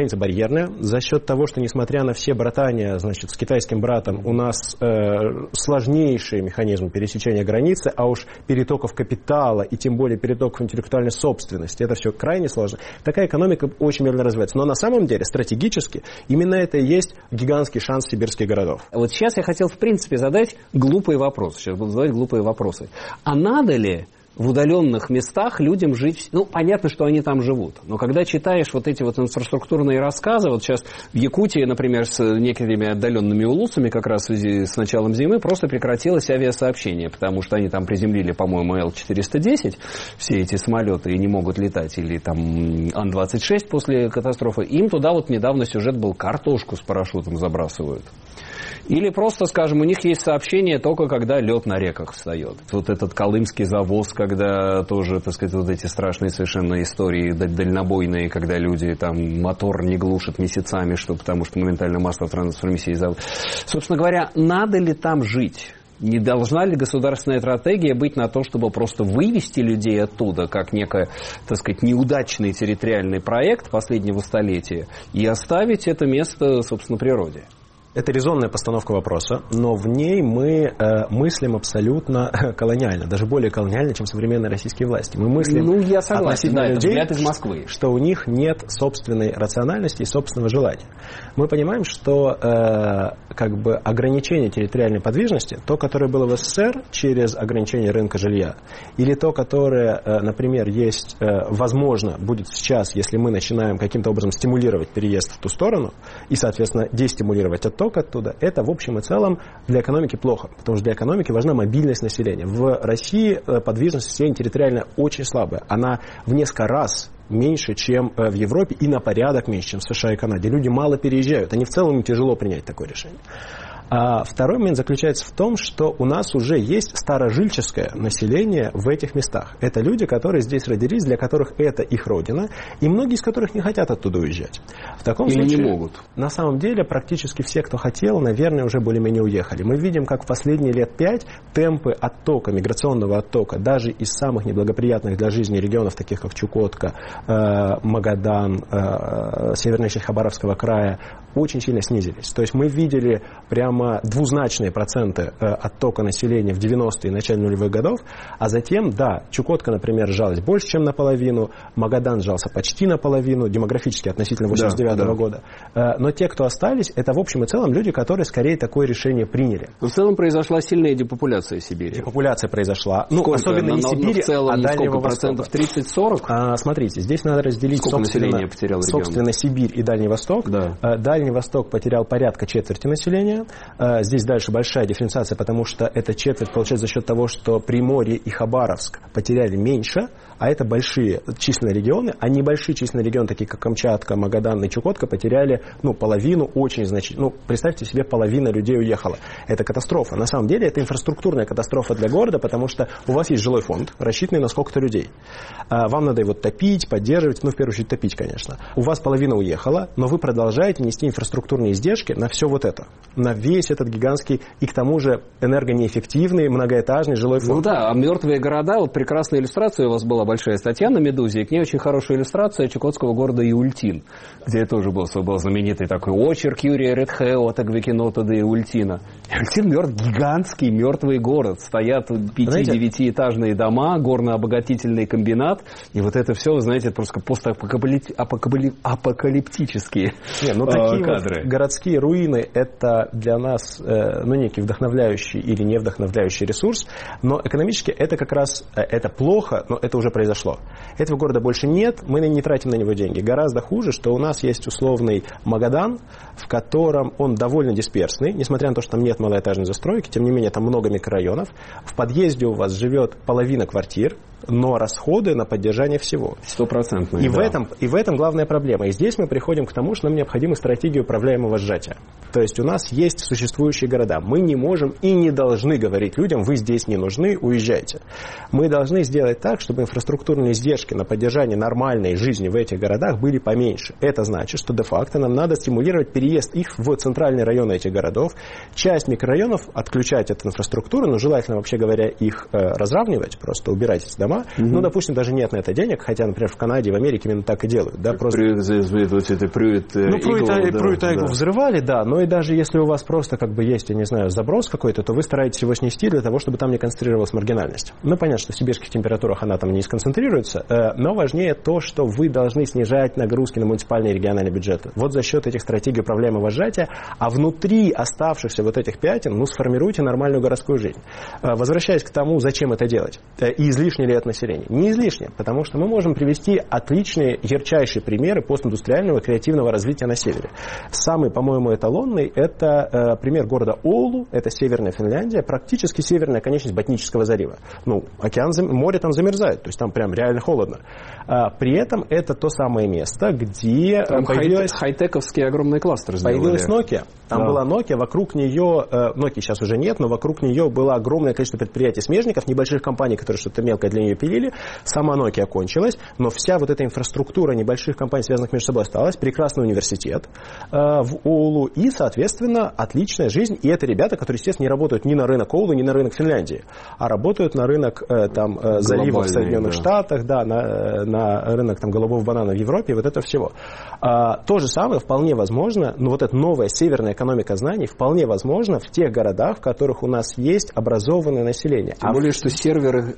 граница барьерная, за счет того, что, несмотря на все братания, значит, с китайским братом, у нас э, сложнейший механизм пересечения границы, а уж перетоков капитала и тем более перетоков интеллектуальной собственности, это все крайне сложно. Такая экономика очень медленно развивается. Но на самом деле, стратегически, именно это и есть гигантский шанс сибирских городов. Вот сейчас я хотел, в принципе, задать глупый вопрос. Сейчас буду задавать глупые вопросы. А надо ли в удаленных местах людям жить? Ну, понятно, что они там живут. Но когда читаешь вот эти вот инфраструктурные рассказы, вот сейчас в Якутии, например, с некими отдаленными улусами, как раз в связи с началом зимы, просто прекратилось авиасообщение, потому что они там приземлили, по-моему, Эл четыреста десять, все эти самолеты, и не могут летать, или там Ан двадцать шесть после катастрофы. Им туда вот недавно сюжет был, картошку с парашютом забрасывают. Или просто, скажем, у них есть сообщение только когда лед на реках встает. Вот этот колымский завоз, когда тоже, так сказать, вот эти страшные совершенно истории дальнобойные, когда люди там мотор не глушат месяцами, что, потому что моментально масло трансформируется. Завод. Собственно говоря, надо ли там жить? Не должна ли государственная стратегия быть на то, чтобы просто вывести людей оттуда, как некий, так сказать, неудачный территориальный проект последнего столетия, и оставить это место, собственно, природе? Это резонная постановка вопроса, но в ней мы э, мыслим абсолютно колониально, даже более колониально, чем современные российские власти. Мы мыслим ну, я согласен, относительно да, людей, это взгляд из Москвы, что у них нет собственной рациональности и собственного желания. Мы понимаем, что э, как бы ограничение территориальной подвижности, то, которое было в СССР через ограничение рынка жилья, или то, которое, э, например, есть, э, возможно, будет сейчас, если мы начинаем каким-то образом стимулировать переезд в ту сторону и, соответственно, дестимулировать отток оттуда, это в общем и целом для экономики плохо, потому что для экономики важна мобильность населения. В России подвижность населения территориально очень слабая. Она в несколько раз меньше, чем в Европе, и на порядок меньше, чем в США и Канаде. Люди мало переезжают. Они в целом им тяжело принять такое решение. А второй момент заключается в том, что у нас уже есть старожильческое население в этих местах. Это люди, которые здесь родились, для которых это их родина, и многие из которых не хотят оттуда уезжать. В таком Или случае, не могут. На самом деле, практически все, кто хотел, наверное, уже более-менее уехали. Мы видим, как в последние лет пять темпы оттока, миграционного оттока, даже из самых неблагоприятных для жизни регионов, таких как Чукотка, э, Магадан, э, северная часть Хабаровского края, очень сильно снизились. То есть мы видели прямо двузначные проценты э, оттока населения в девяностые и начале нулевых годов, а затем, да, Чукотка, например, сжалась больше, чем наполовину, Магадан сжался почти наполовину, демографически относительно восемьдесят девятого да, да. года. Э, но те, кто остались, это в общем и целом люди, которые скорее такое решение приняли. Но в целом произошла сильная депопуляция Сибири. Депопуляция произошла. Ну, сколько? особенно на, не на, Сибири, в целом, а Дальнего сколько процентов? тридцать-сорок? А, смотрите, здесь надо разделить сколько собственно, потерял собственно Сибирь и Дальний Восток. Да. Дальний Восток потерял порядка четверти населения. Здесь дальше большая дифференциация, потому что эта четверть получается за счет того, что Приморье и Хабаровск потеряли меньше, а это большие численные регионы, а небольшие численные регионы, такие как Камчатка, Магадан и Чукотка, потеряли ну, половину очень значительно. Ну, представьте себе, половина людей уехала. Это катастрофа. На самом деле это инфраструктурная катастрофа для города, потому что у вас есть жилой фонд, рассчитанный на сколько-то людей. Вам надо его топить, поддерживать, ну, в первую очередь, топить, конечно. У вас половина уехала, но вы продолжаете нести инфраструктурные издержки на все вот это. На весь этот гигантский и к тому же энергонеэффективный многоэтажный жилой фонд. Ну да, а мертвые города, вот прекрасная иллюстрация у вас была большая статья на «Медузе», и к ней очень хорошая иллюстрация чукотского города Иультин, где тоже был, был знаменитый такой очерк Юрия Редхео Тагвекинота де Иультина. Иультин мертв, гигантский мертвый город. Стоят пяти-девятиэтажные дома, горно-обогатительный комбинат, и вот это все, вы знаете, просто постапокалиптические Не, ну, такие кадры. Вот городские руины – это для нас э, ну, некий вдохновляющий или не вдохновляющий ресурс, но экономически это как раз э, это плохо, но это уже произошло. Этого города больше нет, мы не тратим на него деньги. Гораздо хуже, что у нас есть условный Магадан, в котором он довольно дисперсный, несмотря на то, что там нет малоэтажной застройки, тем не менее там много микрорайонов. В подъезде у вас живет половина квартир, но расходы на поддержание всего. Стопроцентные, и, да. в этом, и в этом главная проблема. И здесь мы приходим к тому, что нам необходима стратегия управляемого сжатия. То есть у нас есть существующие города. Мы не можем и не должны говорить людям, вы здесь не нужны, уезжайте. Мы должны сделать так, чтобы инфраструктурные издержки на поддержание нормальной жизни в этих городах были поменьше. Это значит, что де-факто нам надо стимулировать переезд их в центральные районы этих городов. Часть микрорайонов отключать от инфраструктуры, но желательно, вообще говоря, их э, разравнивать, просто убирать эти дома дома. Mm-hmm. Ну, допустим, даже нет на это денег, хотя, например, в Канаде и в Америке именно так и делают. Да, просто... Пруит, это пруит, ну, пруит, иглу, да, пруит да. иглу взрывали, да, но и даже если у вас просто как бы есть, я не знаю, заброс какой-то, то вы стараетесь его снести для того, чтобы там не концентрировалась маргинальность. Ну, понятно, что в сибирских температурах она там не сконцентрируется, но важнее то, что вы должны снижать нагрузки на муниципальные и региональные бюджеты. Вот за счет этих стратегий управляемого сжатия, а внутри оставшихся вот этих пятен, ну, сформируйте нормальную городскую жизнь. Возвращаясь к тому, зачем это делать, и излишне ли это население. Не излишне, потому что мы можем привести отличные, ярчайшие примеры постиндустриального и креативного развития на севере. Самый, по-моему, эталонный – это э, пример города Оулу, это северная Финляндия, практически северная конечность Ботнического залива. Ну, океан, море там замерзает, то есть там прям реально холодно. А, при этом это то самое место, где там появилась... хай-тековские огромные кластеры сделали. Появилась Nokia. Там да. была Nokia, вокруг нее, э, Nokia сейчас уже нет, но вокруг нее было огромное количество предприятий-смежников, небольших компаний, которые что-то мелкое для нее пилили. Сама Nokia кончилась, но вся вот эта инфраструктура небольших компаний, связанных между собой, осталась. Прекрасный университет э, в Оулу и, соответственно, отличная жизнь. И это ребята, которые, естественно, не работают ни на рынок Оулу, ни на рынок Финляндии, а работают на рынок э, там, э, заливов в Соединенных да. Штатах, да, на, на рынок там, голубого банана в Европе, вот это всего. А, то же самое вполне возможно, ну вот эта новая северная экономика знаний вполне возможно в тех городах, в которых у нас есть образованное население. Тем а более, в... что серверы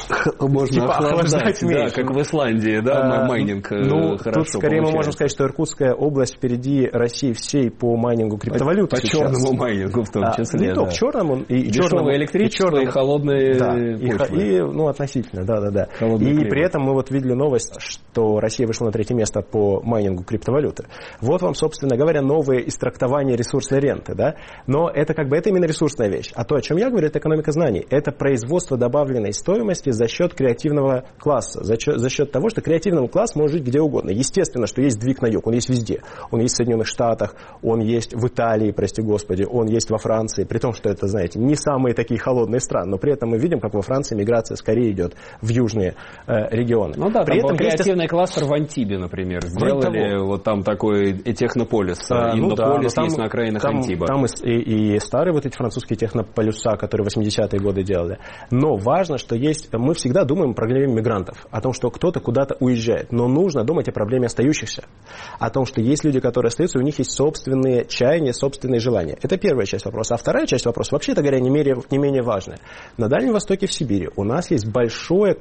можно типа охлаждать, да, как в Исландии, да, а, майнинг ну, хорошо тут скорее получается. Мы можем сказать, что Иркутская область впереди России всей по майнингу криптовалюты. По, по черному майнингу в том числе. А, не да. только черному, и черному электричество, и, черному, и холодные да, почвы. И, и, ну, относительно, да-да-да. И климат. При этом мы вот видели новость, что Россия вышла на третье место по майнингу криптовалюты. Вот вам, собственно говоря, новые истрактования ресурсной ренты, да? Но это как бы это именно ресурсная вещь. А то, о чем я говорю, это экономика знаний. Это производство добавленной стоимости за счет креативного класса, за счет, за счет того, что креативный класс может жить где угодно. Естественно, что есть сдвиг на юг, он есть везде. Он есть в Соединенных Штатах, он есть в Италии, прости господи, он есть во Франции, при том, что это, знаете, не самые такие холодные страны, но при этом мы видим, как во Франции миграция скорее идет в южные э, регионы. Ну да, при там этом креативный есть... кластер в Антибе, например, сделали, вот там такой технополис, а, Иннополис ну да, есть там, на окраинах там, Антиба. Там и, и старые вот эти французские технополюса, которые в восьмидесятые годы делали. Но важно, что есть, мы всегда думаем о проблеме мигрантов, о том, что кто-то куда-то уезжает, но нужно думать о проблеме остающихся, о том, что есть люди, которые остаются, у них есть собственные чаяния, собственные желания. Это первая часть вопроса. А вторая часть вопроса, вообще-то говоря, не менее, не менее важная. На Дальнем Востоке, в Сибири, у нас есть большое,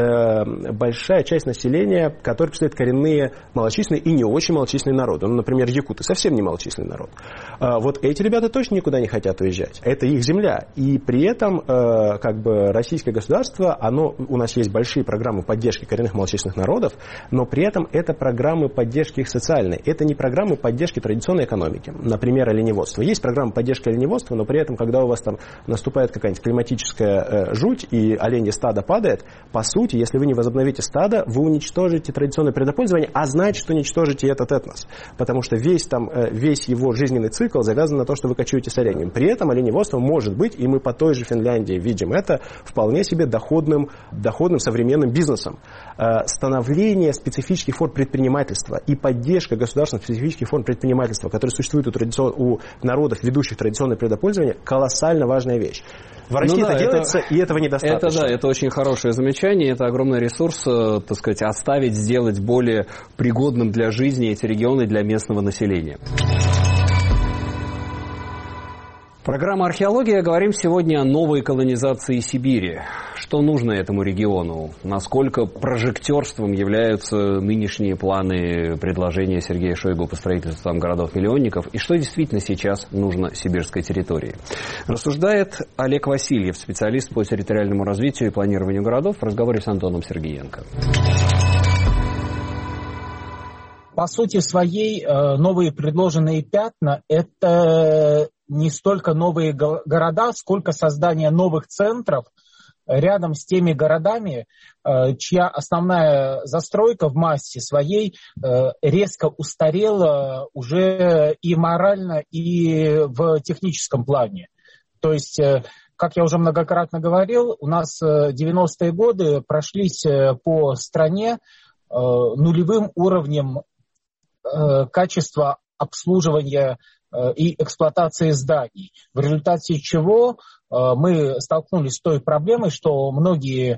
э, большая часть населения, которая представляет коренные малочисленные и не очень малочисленные народы. Ну, например, якуты, совсем не малочисленный народ. А вот эти ребята точно никуда не хотят уезжать. Это их земля. И при этом, э, как бы, российское государство, оно, у нас есть большие программы поддержки коренных малочисленных народов, но при этом это программы поддержки их социальной. Это не программы поддержки традиционной экономики. Например, оленеводство. Есть программа поддержки оленеводства, но при этом, когда у вас там наступает какая-нибудь климатическая э, жуть и оленье стадо падает, по сути, если вы не возобновите стадо, вы уничтожите традиционное предопользование, а значит, что уничтожите этот этнос. Потому что весь, там, э, весь его жизненный цикл завязан на то, что вы кочуете с оленем. При этом оленеводство может быть, и мы по той же Финляндии видим это, вполне себе доходным, доходным современным бизнесом. Э, становление специфических форм предпринимательства и поддержка государственных специфических форм предпринимательства, которые существуют у, традицион... у народов, ведущих традиционное предопользование, колоссально важная вещь. В России ну, да, это делается, это, и этого недостаточно. Это, да, это очень хорошее замечание, это огромный ресурс, так сказать, оставить, сделать более пригодным для жизни эти регионы для местного населения. Программа «Археология». Говорим сегодня о новой колонизации Сибири. Что нужно этому региону? Насколько прожектерством являются нынешние планы, предложения Сергея Шойгу по строительству там городов-миллионников? И что действительно сейчас нужно сибирской территории? Рассуждает Олег Васильев, специалист по территориальному развитию и планированию городов, в разговоре с Антоном Сергеенко. По сути своей, новые предложенные пятна – это не столько новые города, сколько создание новых центров рядом с теми городами, чья основная застройка в массе своей резко устарела уже и морально, и в техническом плане. То есть, как я уже многократно говорил, у нас девяностые годы прошлись по стране нулевым уровнем качества обслуживания и эксплуатации зданий, в результате чего мы столкнулись с той проблемой, что многие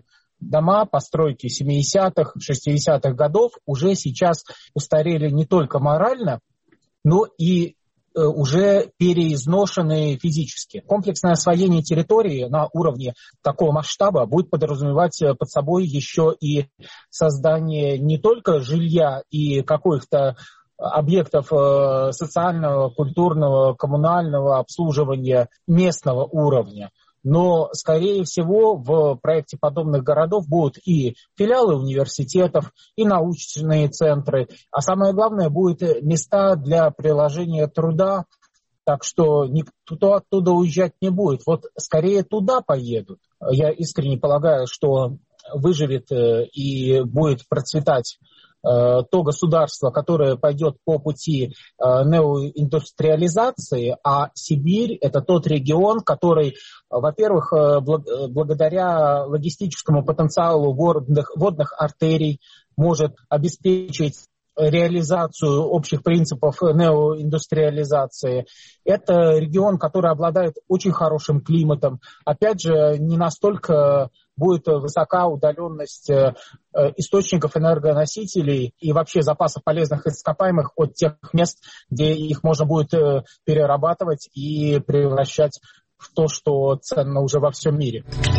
дома, постройки семидесятых, шестидесятых годов уже сейчас устарели не только морально, но и уже переизношены физически. Комплексное освоение территории на уровне такого масштаба будет подразумевать под собой еще и создание не только жилья и каких-то объектов социального, культурного, коммунального обслуживания местного уровня, но, скорее всего, в проекте подобных городов будут и филиалы университетов, и научные центры, а самое главное, будут места для приложения труда, так что никто оттуда уезжать не будет. Вот скорее туда поедут. Я искренне полагаю, что выживет и будет процветать то государство, которое пойдет по пути неоиндустриализации, а Сибирь – это тот регион, который, во-первых, благодаря логистическому потенциалу водных, водных артерий может обеспечить реализацию общих принципов неоиндустриализации. Это регион, который обладает очень хорошим климатом. Опять же, не настолько будет высока удаленность источников энергоносителей и вообще запасов полезных ископаемых от тех мест, где их можно будет перерабатывать и превращать в то, что ценно уже во всем мире.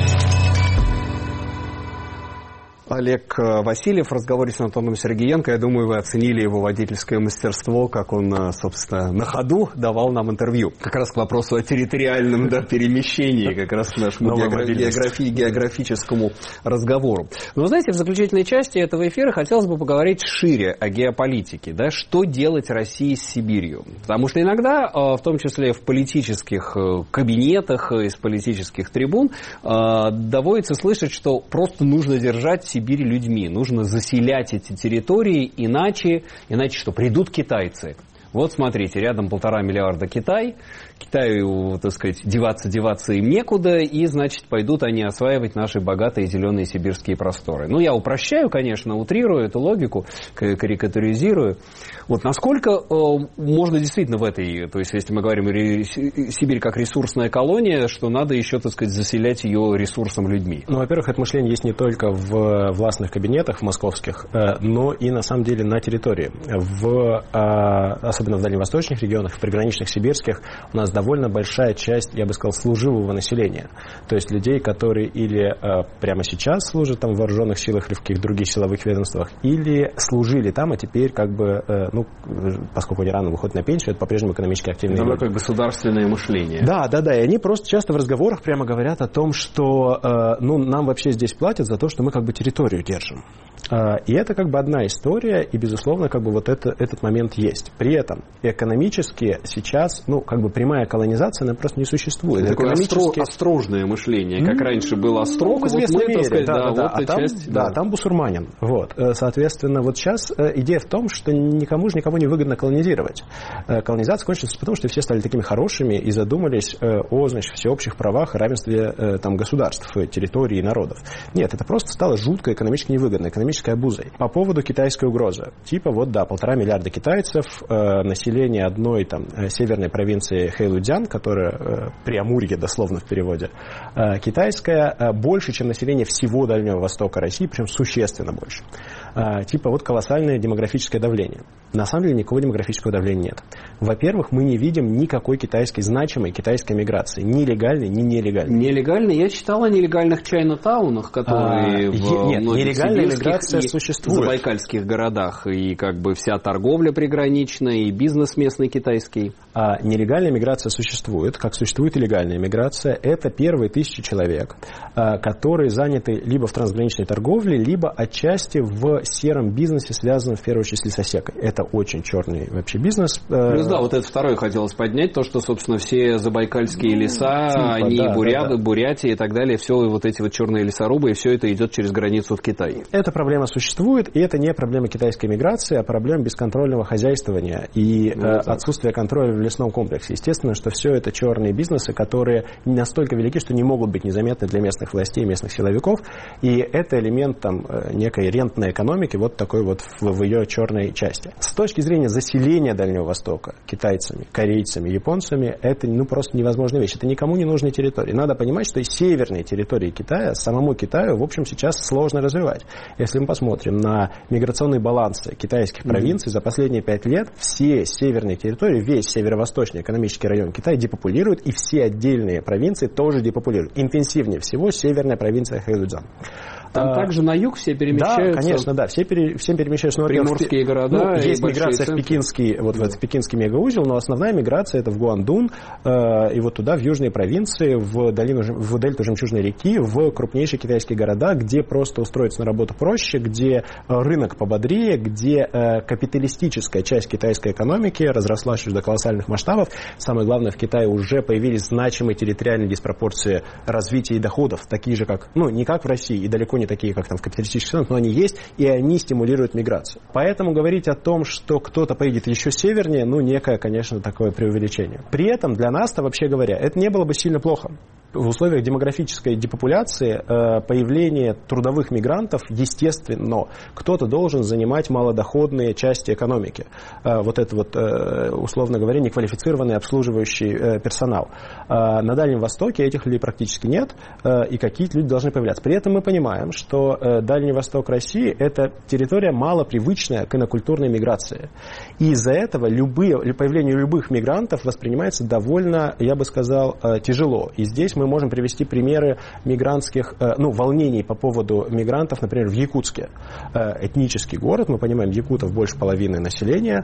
Олег Васильев в разговоре с Антоном Сергеенко. Я думаю, вы оценили его водительское мастерство, как он, собственно, на ходу давал нам интервью. Как раз к вопросу о территориальном да, перемещении, как раз к нашему географи- географи- географическому разговору. Но, знаете, в заключительной части этого эфира хотелось бы поговорить шире о геополитике. Да, что делать России с Сибирью? Потому что иногда, в том числе в политических кабинетах, из политических трибун, доводится слышать, что просто нужно держать Сибирь людьми. Нужно заселять эти территории, иначе, иначе что, придут китайцы. Вот смотрите, рядом полтора миллиарда Китай, Китаю, так сказать, деваться, деваться им некуда, и, значит, пойдут они осваивать наши богатые зеленые сибирские просторы. Ну, я упрощаю, конечно, утрирую эту логику, карикатуризирую. Вот насколько э, можно действительно в этой, то есть, если мы говорим Сибирь как ресурсная колония, что надо еще, так сказать, заселять ее ресурсом людьми? Ну, во-первых, это мышление есть не только в властных кабинетах в московских, но и, на самом деле, на территории. В, особенно в дальневосточных регионах, в приграничных сибирских, у нас довольно большая часть, я бы сказал, служивого населения. То есть людей, которые или э, прямо сейчас служат там в вооруженных силах или в каких-то других силовых ведомствах, или служили там, а теперь как бы, э, ну, поскольку они рано выходят на пенсию, это по-прежнему экономически активные люди. Это такое государственное мышление. Да, да, да. И они просто часто в разговорах прямо говорят о том, что э, ну, нам вообще здесь платят за то, что мы как бы территорию держим. Э, и это как бы одна история, и, безусловно, как бы вот это, этот момент есть. При этом экономически сейчас, ну, как бы прямая колонизация, она просто не существует. Это такое остро- острожное мышление, как раньше было острог, ну, в известной вот мы, мере, так сказать, да, да, да, вот да. А там, часть, да, да. там бусурманин. Вот. Соответственно, вот сейчас идея в том, что никому же никого не выгодно колонизировать. Колонизация кончится потому, что все стали такими хорошими и задумались о, значит, всеобщих правах и равенстве там, государств, территорий и народов. Нет, это просто стало жутко экономически невыгодно, экономической обузой. По поводу китайской угрозы. Типа вот, да, полтора миллиарда китайцев, население одной там северной провинции Хэйлудзян, которая при Амурье, дословно в переводе, китайская, больше, чем население всего Дальнего Востока России, причем существенно больше. Типа вот колоссальное демографическое давление. На самом деле никакого демографического давления нет. Во-первых, мы не видим никакой китайской, значимой китайской миграции. Ни легальной, ни нелегальной. Нелегальной? Я читал о нелегальных чайна-таунах, которые а, в нет, нелегальная миграция и существует. забайкальских городах. И как бы вся торговля приграничная, и бизнес местный китайский. А нелегальная миграция существует, как существует и легальная миграция. Это первые тысячи человек, которые заняты либо в трансграничной торговле, либо отчасти в сером бизнесе, связанном в первую очередь с лесосекой. Это очень черный вообще бизнес. Плюс, да, вот это второе хотелось поднять, то, что, собственно, все забайкальские леса, типа, они, да, Буря... да, да. Бурятия и так далее, все вот эти вот черные лесорубы, и все это идет через границу в Китай. Эта проблема существует, и это не проблема китайской миграции, а проблема бесконтрольного хозяйствования и ну, э, отсутствие контроля в лесном комплексе. Естественно, что все это черные бизнесы, которые настолько велики, что не могут быть незаметны для местных властей, местных силовиков, и это элемент там, некой рентной экономики, вот такой вот в, в ее черной части. С точки зрения заселения Дальнего Востока китайцами, корейцами, японцами, это ну, просто невозможная вещь. Это никому не нужные территории. Надо понимать, что и северные территории Китая, самому Китаю, в общем, сейчас сложно развивать. Если мы посмотрим на миграционные балансы китайских mm-hmm. провинций, за последние пять лет все северные территории, весь северо-восточный экономический район Китая депопулируют, и все отдельные провинции тоже депопулируют. Интенсивнее всего северная провинция Хэйдзян. Там а, также на юг все перемещаются. Да, конечно, да, все, пере, все перемещаются. Ну, приморские в, города. Ну, есть миграция в пекинский, вот в этот пекинский мегаузел, но основная миграция это в Гуандун, э, и вот туда, в южные провинции, в долину, в дельту Жемчужной реки, в крупнейшие китайские города, где просто устроиться на работу проще, где рынок пободрее, где э, капиталистическая часть китайской экономики разрослась до колоссальных масштабов. Самое главное, в Китае уже появились значимые территориальные диспропорции развития и доходов, такие же, как, ну, не как в России, и далеко не такие, как там в капиталистических странах, но они есть, и они стимулируют миграцию. Поэтому говорить о том, что кто-то поедет еще севернее, ну, некое, конечно, такое преувеличение. При этом для нас-то, вообще говоря, это не было бы сильно плохо. В условиях демографической депопуляции появление трудовых мигрантов, естественно, кто-то должен занимать малодоходные части экономики. Вот это вот, условно говоря, неквалифицированный обслуживающий персонал. На Дальнем Востоке этих людей практически нет, и какие-то люди должны появляться. При этом мы понимаем, что Дальний Восток России – это территория малопривычная к инокультурной миграции. И из-за этого любые, появление любых мигрантов воспринимается довольно, я бы сказал, тяжело. И здесь мы можем привести примеры мигрантских, ну, волнений по поводу мигрантов, например, в Якутске. Этнический город, мы понимаем, якутов больше половины населения,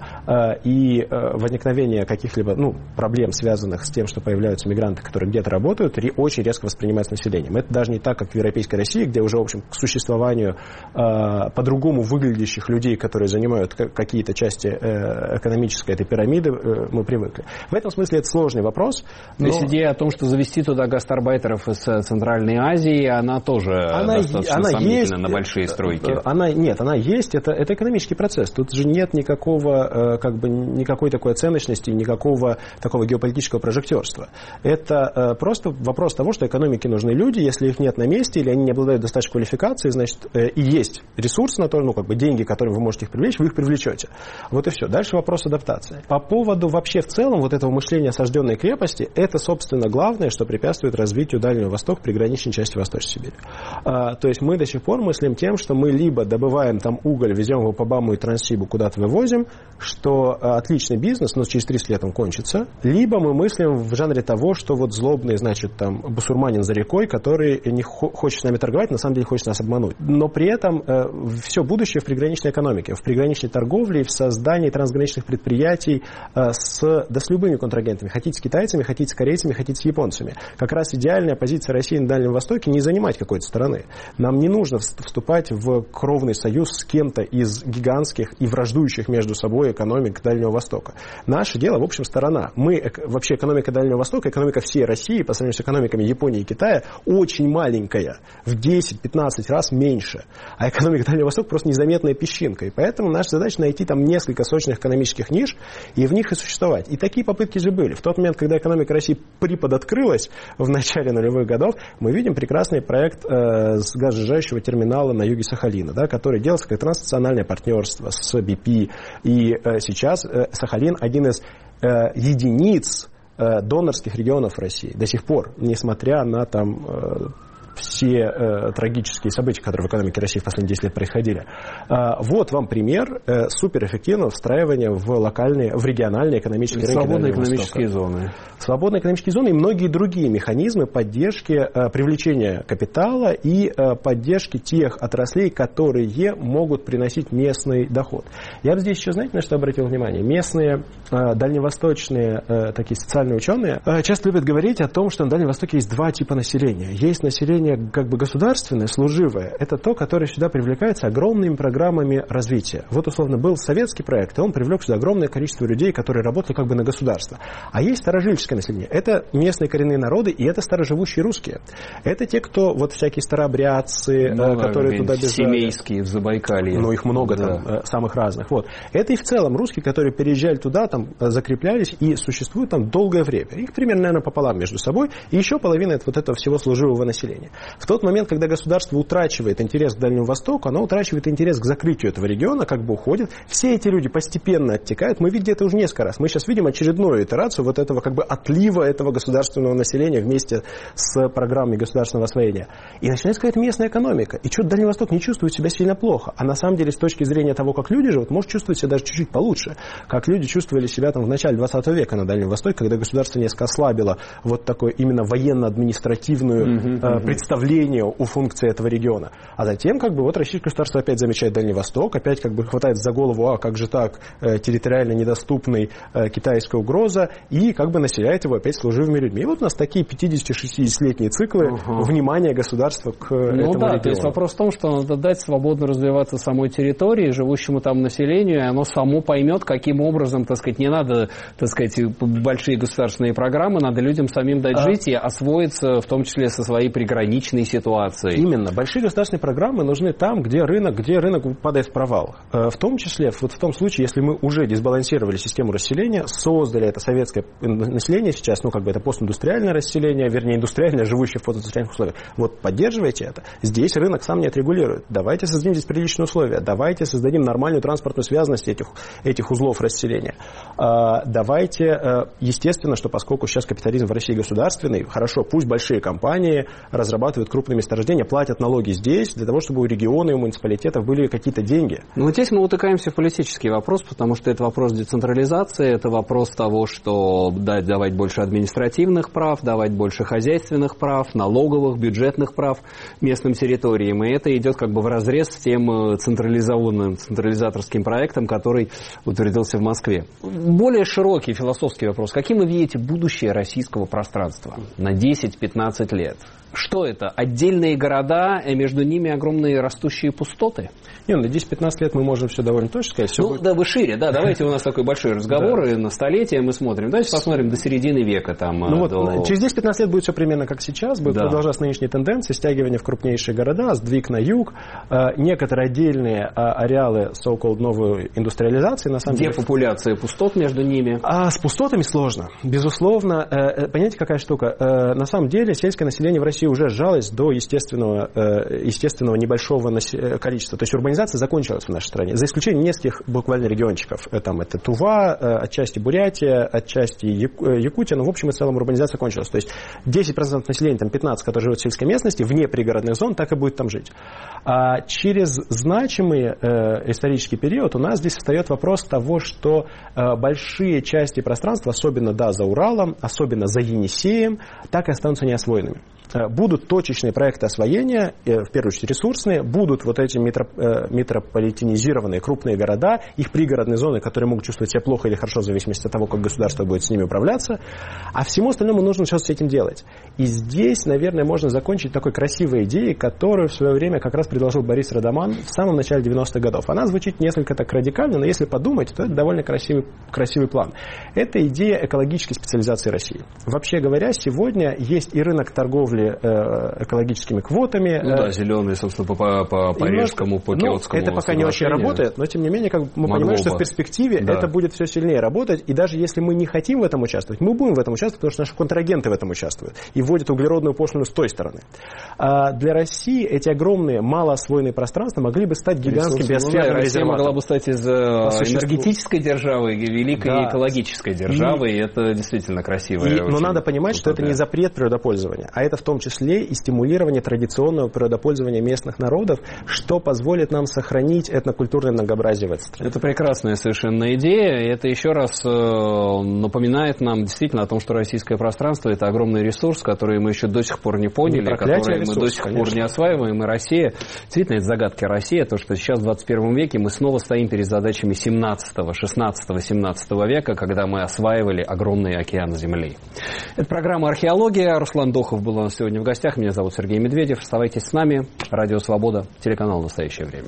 и возникновение каких-либо, ну, проблем, связанных с тем, что появляются мигранты, которые где-то работают, очень резко воспринимается населением. Это даже не так, как в Европейской России, где уже, в общем, к существованию по-другому выглядящих людей, которые занимают какие-то части экономической этой пирамиды, мы привыкли. В этом смысле это сложный вопрос. Но... То есть идея о том, что завести туда гастарбайтеров из Центральной Азии, она тоже она, достаточно она сомнительна есть, на большие стройки. Она, нет, она есть, это, это экономический процесс. Тут же нет никакого, как бы, никакой такой оценочности, никакого такого геополитического прожектерства. Это просто вопрос того, что экономике нужны люди, если их нет на месте, или они не обладают достаточной квалификацией, значит, и есть ресурс на то, ну, как бы деньги, которыми вы можете их привлечь, вы их привлечете. Вот и все. Дальше вопрос адаптации. По поводу вообще в целом вот этого мышления осажденной крепости, это, собственно, главное, что препятствует развитию Дальнего Востока, приграничной части Восточной Сибири. А, то есть мы до сих пор мыслим тем, что мы либо добываем там уголь, везем его по БАМу и Транссибу, куда-то вывозим, что а, отличный бизнес, но через тридцать лет он кончится, либо мы мыслим в жанре того, что вот злобный, значит, там, басурманин за рекой, который не хочет с нами торговать, на самом деле хочет нас обмануть. Но при этом э, все будущее в приграничной экономике, в приграничной торговле, в создании трансграничных предприятий э, с, да, с любыми контрагентами. Хотите с китайцами, хотите с корейцами, хотите с японцами. Как раз идеальная позиция России на Дальнем Востоке не занимать какой-то стороны. Нам не нужно вступать в кровный союз с кем-то из гигантских и враждующих между собой экономик Дальнего Востока. Наше дело, в общем, сторона. Мы, вообще экономика Дальнего Востока, экономика всей России по сравнению с экономиками Японии и Китая очень маленькая, в десять-пятнадцать раз меньше. А экономика Дальнего Востока просто незаметная песчинка. И поэтому наша задача найти там несколько сочных экономических ниш и в них и существовать. И такие попытки же были. В тот момент, когда экономика России приподоткрылась в начале нулевых годов, мы видим прекрасный проект э, с газосжижающего терминала на юге Сахалина, да, который делался как транснациональное партнерство с би пи. И э, сейчас э, Сахалин один из э, единиц э, донорских регионов России до сих пор, несмотря на там... Э, все э, трагические события, которые в экономике России в последние десять лет происходили. Э, вот вам пример э, суперэффективного встраивания в локальные, в региональные экономические рынки. Свободные экономические зоны. Свободные экономические зоны и многие другие механизмы поддержки э, привлечения капитала и э, поддержки тех отраслей, которые могут приносить местный доход. Я бы здесь еще, знаете, на что обратил внимание? Местные э, дальневосточные э, такие социальные ученые э, часто любят говорить о том, что на Дальнем Востоке есть два типа населения. Есть население население как бы государственное, служивое, это то, которое сюда привлекается огромными программами развития. Вот, условно, был советский проект, и он привлек сюда огромное количество людей, которые работали как бы на государство. А есть старожильческое население. Это местные коренные народы, и это староживущие русские. Это те, кто, вот всякие старообрядцы, ну, которые туда бежали. Семейские в Забайкалье. Ну, их много да. там, самых разных. Вот. Это и в целом русские, которые переезжали туда, там, закреплялись и существуют там долгое время. Их примерно, наверное, пополам между собой. И еще половина это вот этого всего служивого населения. В тот момент, когда государство утрачивает интерес к Дальнему Востоку, оно утрачивает интерес к закрытию этого региона, как бы уходит. Все эти люди постепенно оттекают. Мы видели это уже несколько раз. Мы сейчас видим очередную итерацию вот этого как бы отлива этого государственного населения вместе с программой государственного освоения. И начинается какая-то местная экономика. И что-то Дальний Восток не чувствует себя сильно плохо. А на самом деле, с точки зрения того, как люди живут, может чувствовать себя даже чуть-чуть получше. Как люди чувствовали себя там в начале двадцатого века на Дальнем Востоке, когда государство несколько ослабило вот такое именно военно-административное mm-hmm, э, mm-hmm. представление о функции этого региона. А затем, как бы, вот российское государство опять замечает Дальний Восток, опять как бы хватает за голову, а как же так, э, территориально недоступный э, китайская угроза, и как бы населяет его опять служивыми людьми. И вот у нас такие пятидесяти-шестидесятилетние циклы uh-huh. внимания государства к ну, этому да, региону. То есть вопрос в том, что надо дать свободно развиваться самой территории, живущему там населению, и оно само поймет, каким образом, так сказать, не надо, так сказать, большие государственные программы, надо людям самим дать а... жить и освоиться, в том числе со своей приграничной ситуацией. Именно. Большие государственные программы нужны там, где рынок, где рынок падает в провал. В том числе, вот в том случае, если мы уже дисбалансировали систему расселения, создали это советское население сейчас, ну, как бы это постиндустриальное расселение, вернее, индустриальное, живущее в постиндустриальных условиях. Вот поддерживайте это. Здесь рынок сам не отрегулирует. Давайте создадим здесь приличные условия. Давайте создадим нормальную транспортную связанность этих, этих узлов расселения. Давайте, естественно, что поскольку сейчас капитализм в России государственный, хорошо, пусть большие компании разрабатывают крупные месторождения, платят налоги здесь, для того, чтобы у региона и у муниципалитетов были какие-то деньги. Ну, вот здесь мы утыкаемся в политический вопрос, потому что это вопрос децентрализации, это вопрос того, что дать, давать больше административных прав, давать больше хозяйственных прав, налоговых, бюджетных прав местным территориям. И это идет как бы вразрез с тем централизованным, централизаторским проектом, который утвердился в Москве. Более широкий философский вопрос. Каким вы видите будущее российского пространства на десять-пятнадцать лет? Что это? Отдельные города, и между ними огромные растущие пустоты? Не, на десять-пятнадцать лет мы можем все довольно точно сказать. Все ну, будет... да, вы шире, да, давайте у нас такой большой разговор, и на столетие мы смотрим. Давайте посмотрим до середины века. Там, ну, до... вот, через десять-пятнадцать лет будет все примерно как сейчас, будет да. продолжаться нынешние тенденции, стягивание в крупнейшие города, сдвиг на юг, э, некоторые отдельные э, ареалы so-called новой индустриализации. На самом Депопуляция деле... пустот между ними. А с пустотами сложно, безусловно. Э, понимаете, какая штука? Э, на самом деле сельское население в России уже сжалось до естественного, э, естественного небольшого нас- количества. То есть урбанизация закончилась в нашей стране, за исключением нескольких буквально региончиков. Там это Тува, э, отчасти Бурятия, отчасти Яку- Якутия, но в общем и целом урбанизация кончилась. То есть десять процентов населения, там пятнадцать процентов, которые живут в сельской местности, вне пригородных зон, так и будет там жить. А через значимый э, исторический период у нас здесь встает вопрос того, что э, большие части пространства, особенно да, за Уралом, особенно за Енисеем, так и останутся неосвоенными. Будут точечные проекты освоения, в первую очередь ресурсные, будут вот эти метрополитенизированные крупные города, их пригородные зоны, которые могут чувствовать себя плохо или хорошо в зависимости от того, как государство будет с ними управляться, а всему остальному нужно что-то с этим делать. И здесь, наверное, можно закончить такой красивой идеей, которую в свое время как раз предложил Борис Радаман в самом начале девяностых годов. Она звучит несколько так радикально, но если подумать, то это довольно красивый, красивый план. Это идея экологической специализации России. Вообще говоря, сегодня есть и рынок торговли экологическими квотами. Ну да, зеленые, собственно, по, по, по Рижскому, по Киотскому. Это пока не очень работает, но тем не менее, как мы Могло понимаем, бы. что в перспективе да. это будет все сильнее работать, и даже если мы не хотим в этом участвовать, мы будем в этом участвовать, потому что наши контрагенты в этом участвуют и вводят углеродную пошлину с той стороны. А для России эти огромные, малоосвоенные пространства могли бы стать гигантским биосферным ну, да, резерватом. Россия могла бы стать из энергетической державы, великой да. экологической державы, и, и это действительно красиво. И, но надо понимать, что это не запрет природопользования, а это в том числе и стимулирование традиционного природопользования местных народов, что позволит нам сохранить этнокультурное многообразие в этой стране. Это прекрасная совершенно идея, и это еще раз напоминает нам действительно о том, что российское пространство – это огромный ресурс, который мы еще до сих пор не поняли, который ресурс, мы до сих конечно. пор не осваиваем, и Россия, действительно, это загадки России, то, что сейчас в двадцать первом веке мы снова стоим перед задачами семнадцатого, шестнадцатого, семнадцатого века, когда мы осваивали огромный океан Земли. Это программа «Археология». Руслан Дохов был у нас сегодня в гостях. Меня зовут Сергей Медведев. Оставайтесь с нами. Радио «Свобода», телеканал «Настоящее время».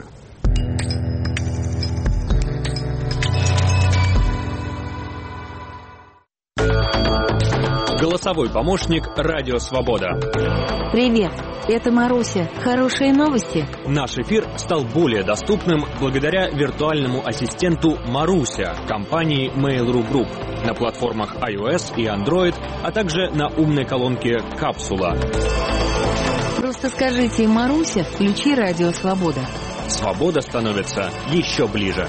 Голосовой помощник «Радио Свобода». Привет, это Маруся. Хорошие новости? Наш эфир стал более доступным благодаря виртуальному ассистенту Маруся компании Mail.ru Group на платформах iOS и Android, а также на умной колонке «Капсула». Просто скажите «Маруся, включи «Радио Свобода». Свобода становится еще ближе.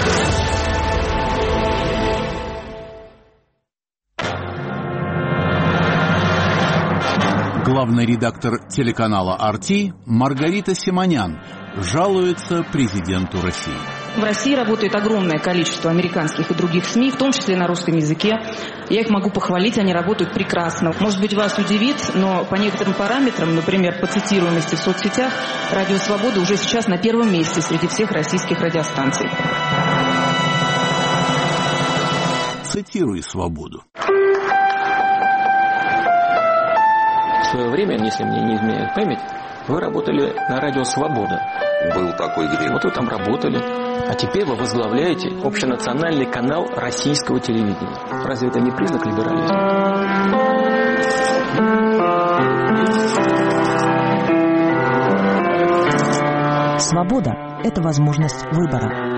Главный редактор телеканала ар ти Маргарита Симонян жалуется президенту России. В России работает огромное количество американских и других СМИ, в том числе на русском языке. Я их могу похвалить, они работают прекрасно. Может быть, вас удивит, но по некоторым параметрам, например, по цитируемости в соцсетях, «Радио Свобода» уже сейчас на первом месте среди всех российских радиостанций. Цитируй «Свободу». В свое время, если мне не изменяет память, вы работали на радио «Свобода». Был такой грех. Вот вы там работали. А теперь вы возглавляете общенациональный канал российского телевидения. Разве это не признак либерализма? Свобода – это возможность выбора.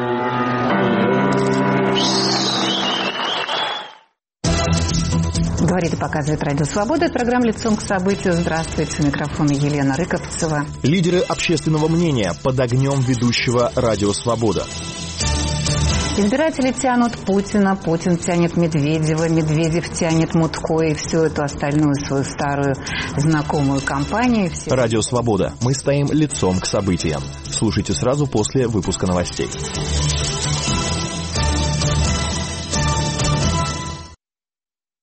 Говорит и показывает «Радио Свобода». Это программа «Лицом к событию». Здравствуйте. У микрофона Елена Рыковцева. Лидеры общественного мнения под огнем ведущего «Радио Свобода». Избиратели тянут Путина, Путин тянет Медведева, Медведев тянет Мутко и всю эту остальную свою старую знакомую компанию. Все... «Радио Свобода». Мы стоим лицом к событиям. Слушайте сразу после выпуска новостей.